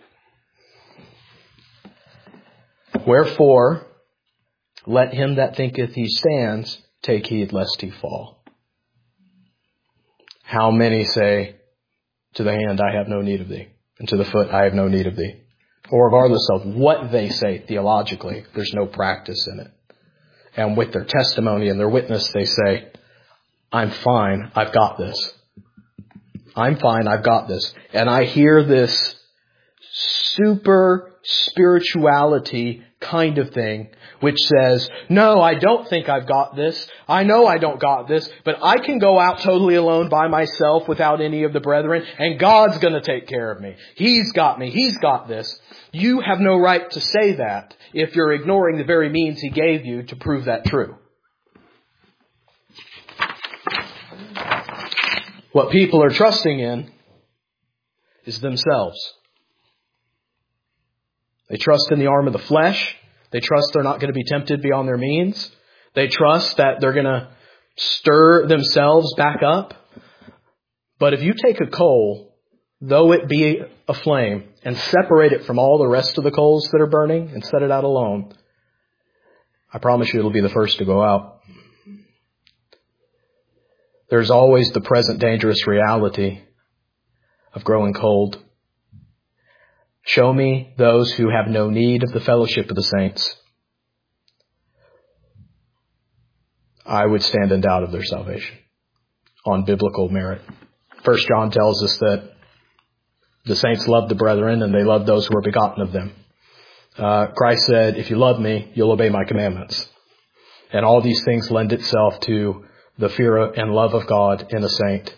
[SPEAKER 1] Wherefore, let him that thinketh he stands take heed lest he fall. How many say to the hand, I have no need of thee, and to the foot, I have no need of thee. Or regardless of what they say theologically, there's no practice in it. And with their testimony and their witness, they say, I'm fine, I've got this. I'm fine, I've got this. And I hear this super spirituality kind of thing, which says, no, I don't think I've got this. I know I don't got this, but I can go out totally alone by myself without any of the brethren, and God's going to take care of me. He's got me. He's got this. You have no right to say that if you're ignoring the very means He gave you to prove that true. What people are trusting in is themselves. They trust in the arm of the flesh. They trust they're not going to be tempted beyond their means. They trust that they're going to stir themselves back up. But if you take a coal, though it be a flame, and separate it from all the rest of the coals that are burning and set it out alone, I promise you it'll be the first to go out. There's always the present dangerous reality of growing cold. Show me those who have no need of the fellowship of the saints. I would stand in doubt of their salvation on biblical merit. 1 John tells us that the saints love the brethren and they love those who are begotten of them. Christ said, if you love me, you'll obey my commandments. And all these things lend itself to the fear and love of God in a saint,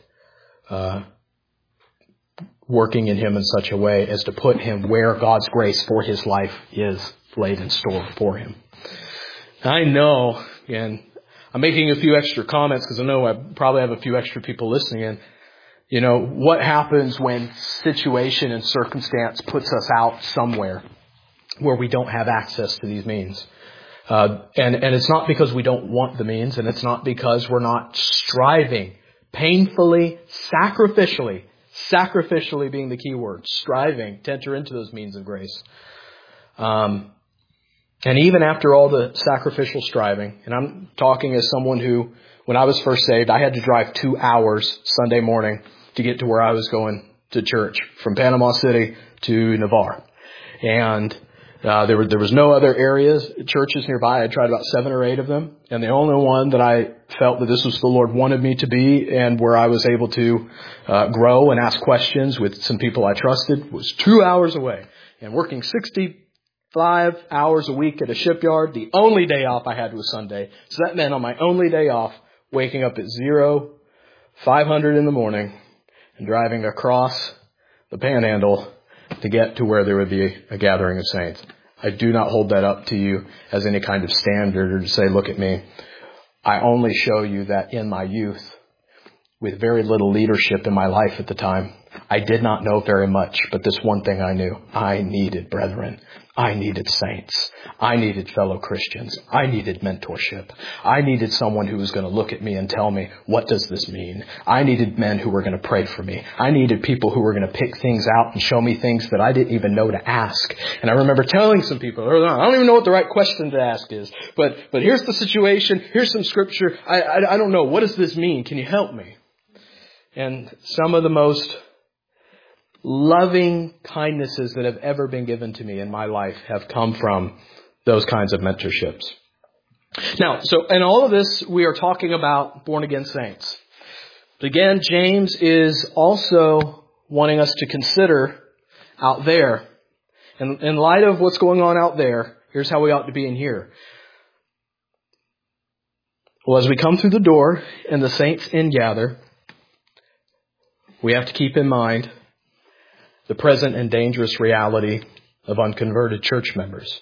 [SPEAKER 1] working in him in such a way as to put him where God's grace for his life is laid in store for him. I know, and I'm making a few extra comments because I know I probably have a few extra people listening in. You know, what happens when situation and circumstance puts us out somewhere where we don't have access to these means? And it's not because we don't want the means, and it's not because we're not striving painfully, sacrificially being the key word, striving to enter into those means of grace. And even after all the sacrificial striving, and I'm talking as someone who, when I was first saved, I had to drive 2 hours Sunday morning to get to where I was going to church, from Panama City to Navarre. And there was no other churches nearby. I tried about 7 or 8 of them. And the only one that I felt that this was the Lord wanted me to be, and where I was able to grow and ask questions with some people I trusted, was 2 hours away. And working 65 hours a week at a shipyard, the only day off I had was Sunday. So that meant on my only day off, waking up at 500 in the morning and driving across the Panhandle to get to where there would be a gathering of saints. I do not hold that up to you as any kind of standard or to say, look at me. I only show you that in my youth, with very little leadership in my life at the time, I did not know very much, but this one thing I knew. I needed brethren. I needed saints. I needed fellow Christians. I needed mentorship. I needed someone who was going to look at me and tell me, what does this mean? I needed men who were going to pray for me. I needed people who were going to pick things out and show me things that I didn't even know to ask. And I remember telling some people, I don't even know what the right question to ask is, but here's the situation. Here's some scripture. I don't know. What does this mean? Can you help me? And some of the most loving kindnesses that have ever been given to me in my life have come from those kinds of mentorships. Now, so in all of this, we are talking about born-again saints. But again, James is also wanting us to consider out there. And in light of what's going on out there, here's how we ought to be in here. Well, as we come through the door and the saints ingather, we have to keep in mind the present and dangerous reality of unconverted church members.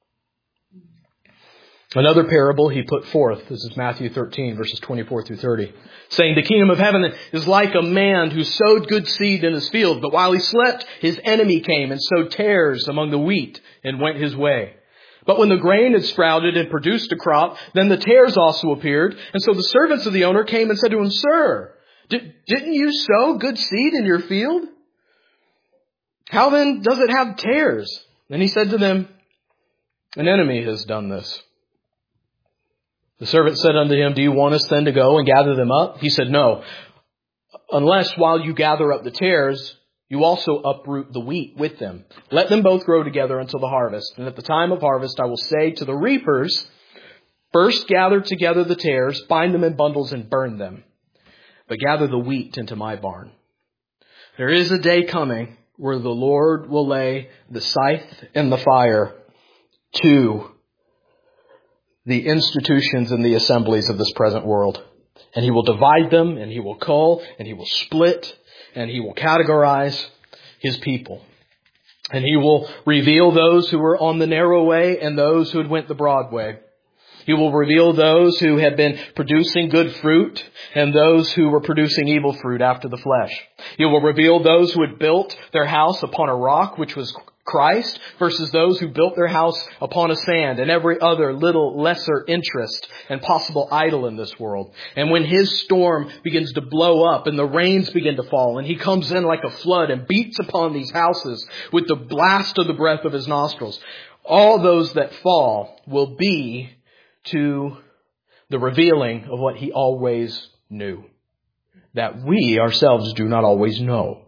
[SPEAKER 1] Another parable he put forth, this is Matthew 13, verses 24 through 30, saying, the kingdom of heaven is like a man who sowed good seed in his field, but while he slept, his enemy came and sowed tares among the wheat and went his way. But when the grain had sprouted and produced a crop, then the tares also appeared. And so the servants of the owner came and said to him, Sir, didn't you sow good seed in your field? How then does it have tares? And he said to them, An enemy has done this. The servant said unto him, Do you want us then to go and gather them up? He said, No, unless while you gather up the tares, you also uproot the wheat with them. Let them both grow together until the harvest. And at the time of harvest, I will say to the reapers, First gather together the tares, bind them in bundles and burn them. But gather the wheat into my barn. There is a day coming where the Lord will lay the scythe and the fire to the institutions and the assemblies of this present world. And he will divide them, and he will cull, and he will split, and he will categorize his people. And he will reveal those who were on the narrow way and those who had went the broad way. He will reveal those who had been producing good fruit and those who were producing evil fruit after the flesh. He will reveal those who had built their house upon a rock, which was Christ, versus those who built their house upon a sand and every other little lesser interest and possible idol in this world. And when his storm begins to blow up and the rains begin to fall and he comes in like a flood and beats upon these houses with the blast of the breath of his nostrils, all those that fall will be to the revealing of what he always knew, that we ourselves do not always know.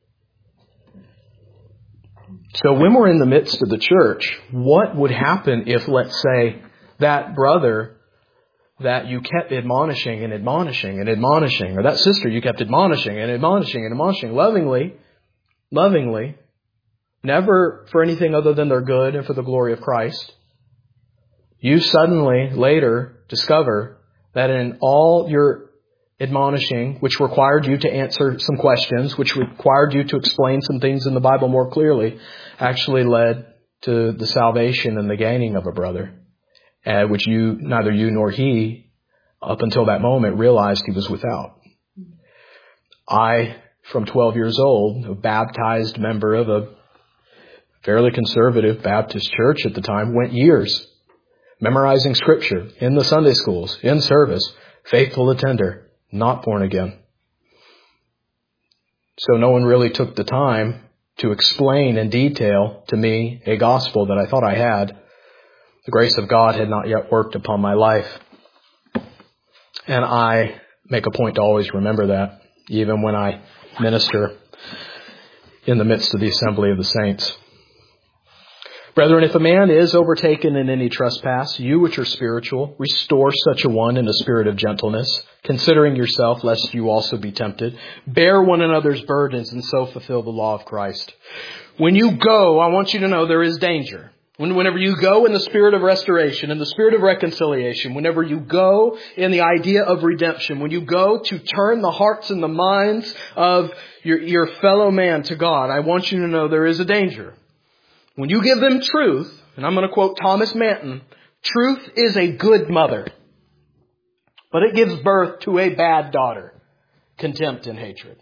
[SPEAKER 1] So when we're in the midst of the church, what would happen if, let's say, that brother that you kept admonishing and admonishing and admonishing, or that sister you kept admonishing and admonishing and admonishing lovingly, never for anything other than their good and for the glory of Christ, you suddenly later discover that in all your admonishing, which required you to answer some questions, which required you to explain some things in the Bible more clearly, actually led to the salvation and the gaining of a brother, which neither you nor he, up until that moment, realized he was without. I, from 12 years old, a baptized member of a fairly conservative Baptist church at the time, went years memorizing Scripture in the Sunday schools, in service, faithful attender, not born again. So no one really took the time to explain in detail to me a gospel that I thought I had. The grace of God had not yet worked upon my life. And I make a point to always remember that, even when I minister in the midst of the assembly of the saints. Brethren, if a man is overtaken in any trespass, you which are spiritual, restore such a one in a spirit of gentleness, considering yourself, lest you also be tempted. Bear one another's burdens, and so fulfill the law of Christ. When you go, I want you to know there is danger. Whenever you go in the spirit of restoration, in the spirit of reconciliation, whenever you go in the idea of redemption, when you go to turn the hearts and the minds of your fellow man to God, I want you to know there is a danger. When you give them truth, and I'm going to quote Thomas Manton, truth is a good mother, but it gives birth to a bad daughter, contempt and hatred.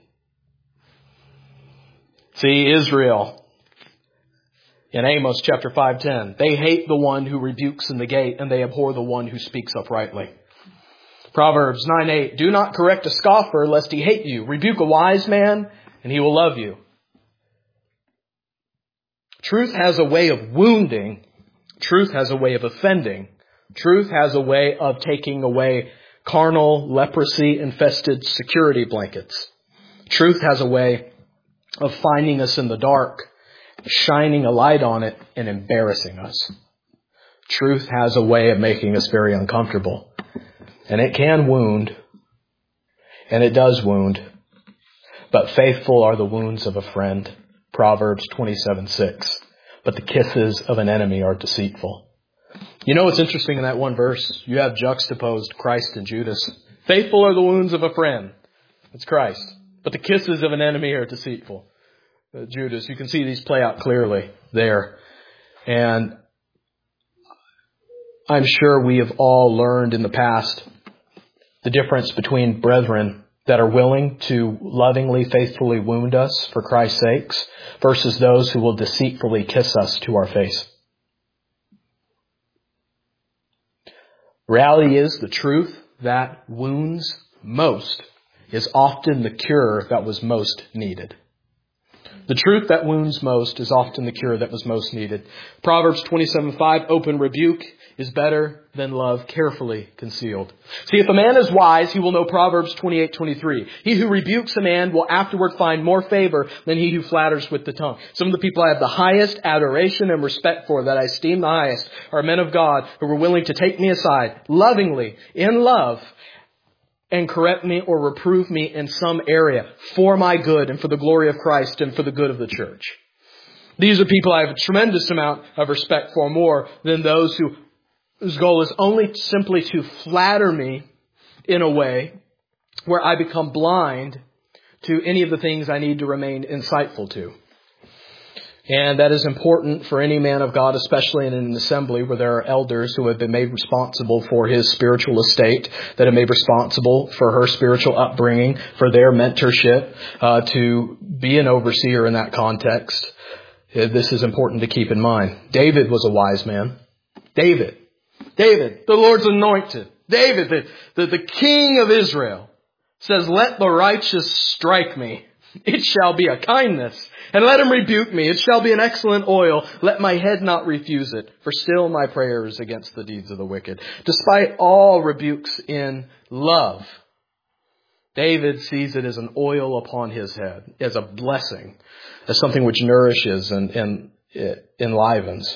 [SPEAKER 1] See, Israel, in Amos chapter 5:10, they hate the one who rebukes in the gate, and they abhor the one who speaks uprightly. Proverbs 9:8, do not correct a scoffer lest he hate you. Rebuke a wise man, and he will love you. Truth has a way of wounding. Truth has a way of offending. Truth has a way of taking away carnal, leprosy-infested security blankets. Truth has a way of finding us in the dark, shining a light on it, and embarrassing us. Truth has a way of making us very uncomfortable. And it can wound. And it does wound. But faithful are the wounds of a friend. Proverbs 27:6. But the kisses of an enemy are deceitful. You know what's interesting in that one verse? You have juxtaposed Christ and Judas. Faithful are the wounds of a friend. It's Christ. But the kisses of an enemy are deceitful. Judas, you can see these play out clearly there. And I'm sure we have all learned in the past the difference between brethren that are willing to lovingly, faithfully wound us for Christ's sakes versus those who will deceitfully kiss us to our face. Reality is the truth that wounds most is often the cure that was most needed. The truth that wounds most is often the cure that was most needed. Proverbs 27:5, open rebuke is better than love carefully concealed. See, if a man is wise, he will know Proverbs 28:23. He who rebukes a man will afterward find more favor than he who flatters with the tongue. Some of the people I have the highest adoration and respect for, that I esteem the highest, are men of God who were willing to take me aside lovingly, in love, and correct me or reprove me in some area for my good and for the glory of Christ and for the good of the church. These are people I have a tremendous amount of respect for, more than those whose goal is only simply to flatter me in a way where I become blind to any of the things I need to remain insightful to. And that is important for any man of God, especially in an assembly where there are elders who have been made responsible for his spiritual estate, that are made responsible for her spiritual upbringing, for their mentorship, to be an overseer in that context. This is important to keep in mind. David was a wise man. David, the Lord's anointed. David, the king of Israel, says, let the righteous strike me. It shall be a kindness. And let him rebuke me. It shall be an excellent oil. Let my head not refuse it. For still my prayer is against the deeds of the wicked. Despite all rebukes in love, David sees it as an oil upon his head, as a blessing, as something which nourishes and enlivens.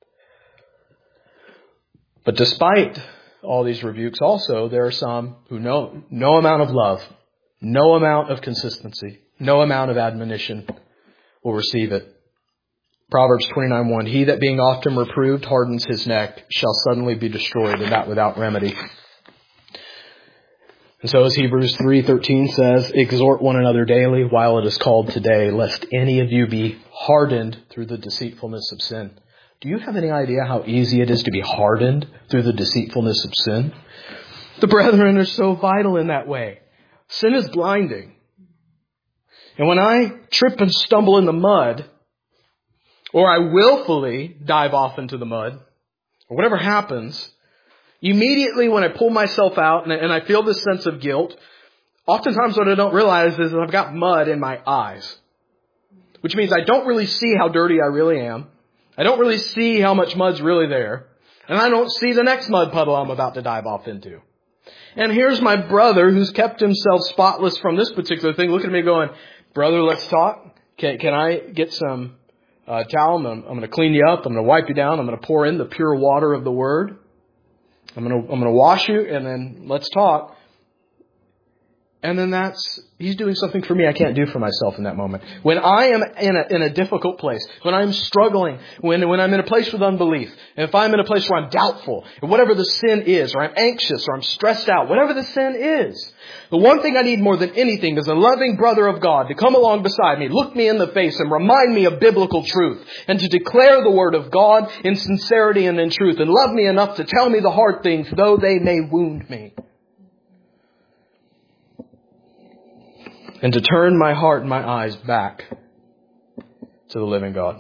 [SPEAKER 1] But despite all these rebukes, also there are some who know no amount of love, no amount of consistency, no amount of admonition will receive it. Proverbs 29:1, he that being often reproved hardens his neck shall suddenly be destroyed, and that without remedy. And so as Hebrews 3:13 says, exhort one another daily while it is called today, lest any of you be hardened through the deceitfulness of sin. Do you have any idea how easy it is to be hardened through the deceitfulness of sin? The brethren are so vital in that way. Sin is blinding. And when I trip and stumble in the mud, or I willfully dive off into the mud, or whatever happens, immediately when I pull myself out and I feel this sense of guilt, oftentimes what I don't realize is that I've got mud in my eyes. which means I don't really see how dirty I really am. I don't really see how much mud's really there. And I don't see the next mud puddle I'm about to dive off into. And here's my brother who's kept himself spotless from this particular thing, looking at me going, "Brother, let's talk. Can I get some towel? I'm going to clean you up. I'm going to wipe you down. I'm going to pour in the pure water of the Word. I'm going to wash you, and then let's talk." And then he's doing something for me I can't do for myself in that moment. When I am in a difficult place, when I'm struggling, when I'm in a place with unbelief, and if I'm in a place where I'm doubtful, and whatever the sin is, or I'm anxious, or I'm stressed out, whatever the sin is, the one thing I need more than anything is a loving brother of God to come along beside me, look me in the face, and remind me of biblical truth, and to declare the Word of God in sincerity and in truth, and love me enough to tell me the hard things, though they may wound me. And to turn my heart and my eyes back to the living God.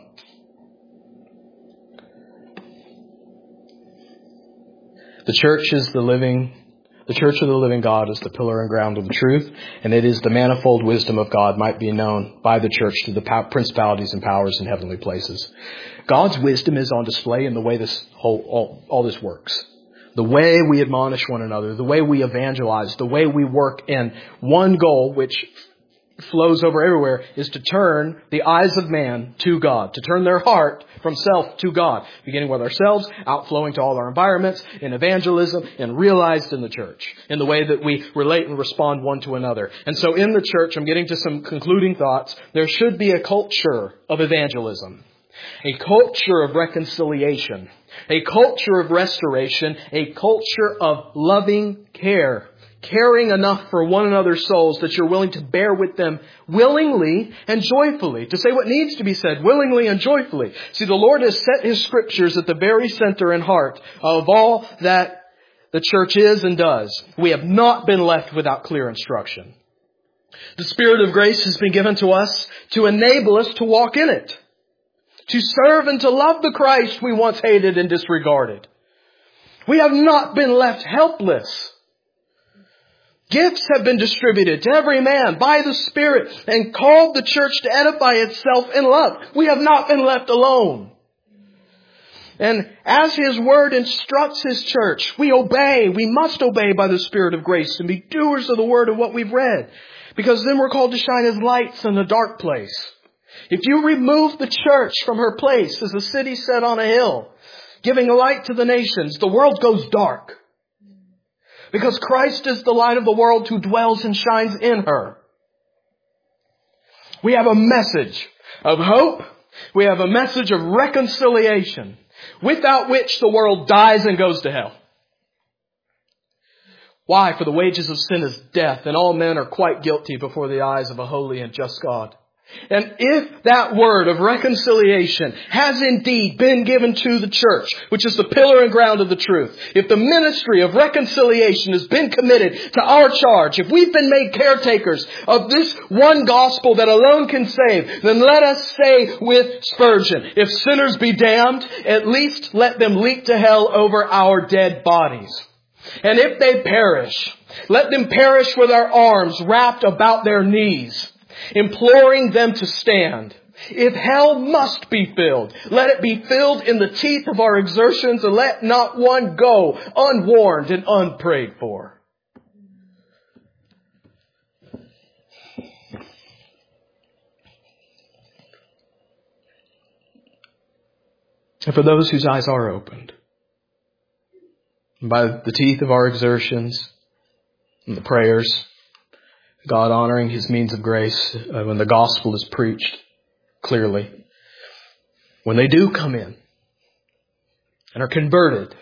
[SPEAKER 1] The church of the living God is the pillar and ground of the truth, and it is the manifold wisdom of God might be known by the church to the principalities and powers in heavenly places. God's wisdom is on display in the way all this works. The way we admonish one another, the way we evangelize, the way we work in one goal, which flows over everywhere, is to turn the eyes of man to God, to turn their heart from self to God, beginning with ourselves, outflowing to all our environments, in evangelism, and realized in the church, in the way that we relate and respond one to another. And so in the church, I'm getting to some concluding thoughts, there should be a culture of evangelism, a culture of reconciliation, a culture of restoration, a culture of loving care, caring enough for one another's souls that you're willing to bear with them willingly and joyfully. To say what needs to be said willingly and joyfully. See, the Lord has set His Scriptures at the very center and heart of all that the church is and does. We have not been left without clear instruction. The Spirit of grace has been given to us to enable us to walk in it, to serve and to love the Christ we once hated and disregarded. We have not been left helpless. Gifts have been distributed to every man by the Spirit and called the church to edify itself in love. We have not been left alone. And as His Word instructs His church, we obey. We must obey by the Spirit of grace and be doers of the Word of what we've read. Because then we're called to shine as lights in a dark place. If you remove the church from her place as a city set on a hill, giving a light to the nations, the world goes dark. Because Christ is the light of the world who dwells and shines in her. We have a message of hope. We have a message of reconciliation, without which the world dies and goes to hell. Why? For the wages of sin is death, and all men are quite guilty before the eyes of a holy and just God. And if that word of reconciliation has indeed been given to the church, which is the pillar and ground of the truth, if the ministry of reconciliation has been committed to our charge, if we've been made caretakers of this one gospel that alone can save, then let us say with Spurgeon, if sinners be damned, at least let them leap to hell over our dead bodies. And if they perish, let them perish with our arms wrapped about their knees, imploring them to stand. If hell must be filled, let it be filled in the teeth of our exertions, and let not one go unwarned and unprayed for. And for those whose eyes are opened by the teeth of our exertions and the prayers, God honoring His means of grace, when the gospel is preached clearly, when they do come in and are converted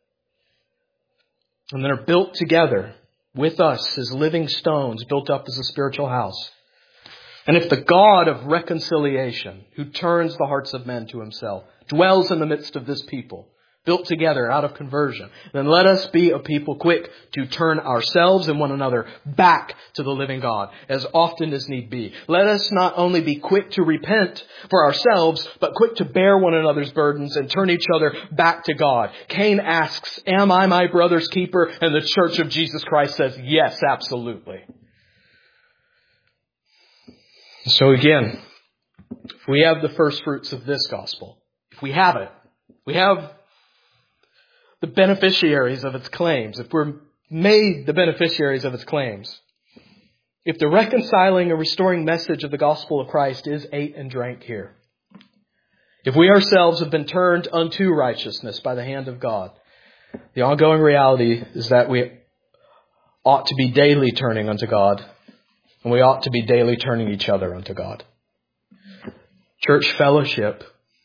[SPEAKER 1] and then are built together with us as living stones, built up as a spiritual house. And if the God of reconciliation, who turns the hearts of men to Himself, dwells in the midst of this people, built together out of conversion, then let us be a people quick to turn ourselves and one another back to the living God as often as need be. Let us not only be quick to repent for ourselves, but quick to bear one another's burdens and turn each other back to God. Cain asks, "Am I my brother's keeper?" And the Church of Jesus Christ says, "Yes, absolutely." So again, If we have the first fruits of this gospel, if we have it, we have the beneficiaries of its claims, if we're made the beneficiaries of its claims, if the reconciling and restoring message of the gospel of Christ is ate and drank here, if we ourselves have been turned unto righteousness by the hand of God, the ongoing reality is that we ought to be daily turning unto God, and we ought to be daily turning each other unto God. Church fellowship,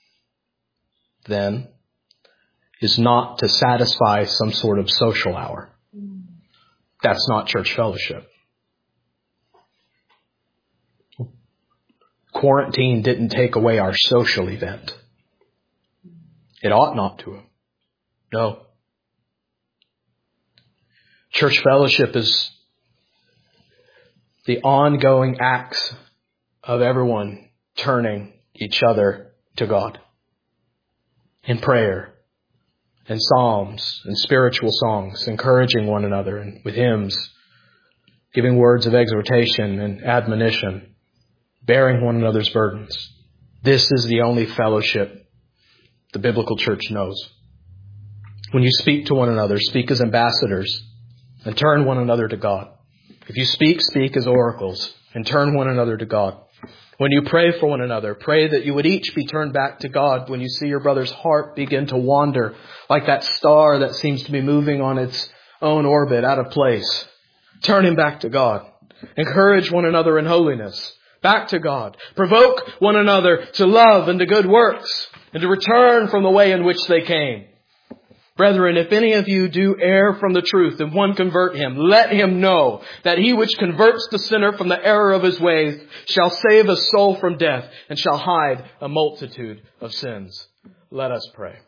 [SPEAKER 1] then, is not to satisfy some sort of social hour. That's not church fellowship. Quarantine didn't take away our social event. It ought not to have. No. Church fellowship is the ongoing acts of everyone turning each other to God in prayer and psalms and spiritual songs, encouraging one another, and with hymns, giving words of exhortation and admonition, bearing one another's burdens. This is the only fellowship the biblical church knows. When you speak to one another, speak as ambassadors and turn one another to God. If you speak, speak as oracles and turn one another to God. When you pray for one another, pray that you would each be turned back to God when you see your brother's heart begin to wander like that star that seems to be moving on its own orbit out of place. Turn him back to God. Encourage one another in holiness. Back to God. Provoke one another to love and to good works and to return from the way in which they came. Brethren, if any of you do err from the truth and one convert him, let him know that he which converts the sinner from the error of his ways shall save a soul from death and shall hide a multitude of sins. Let us pray.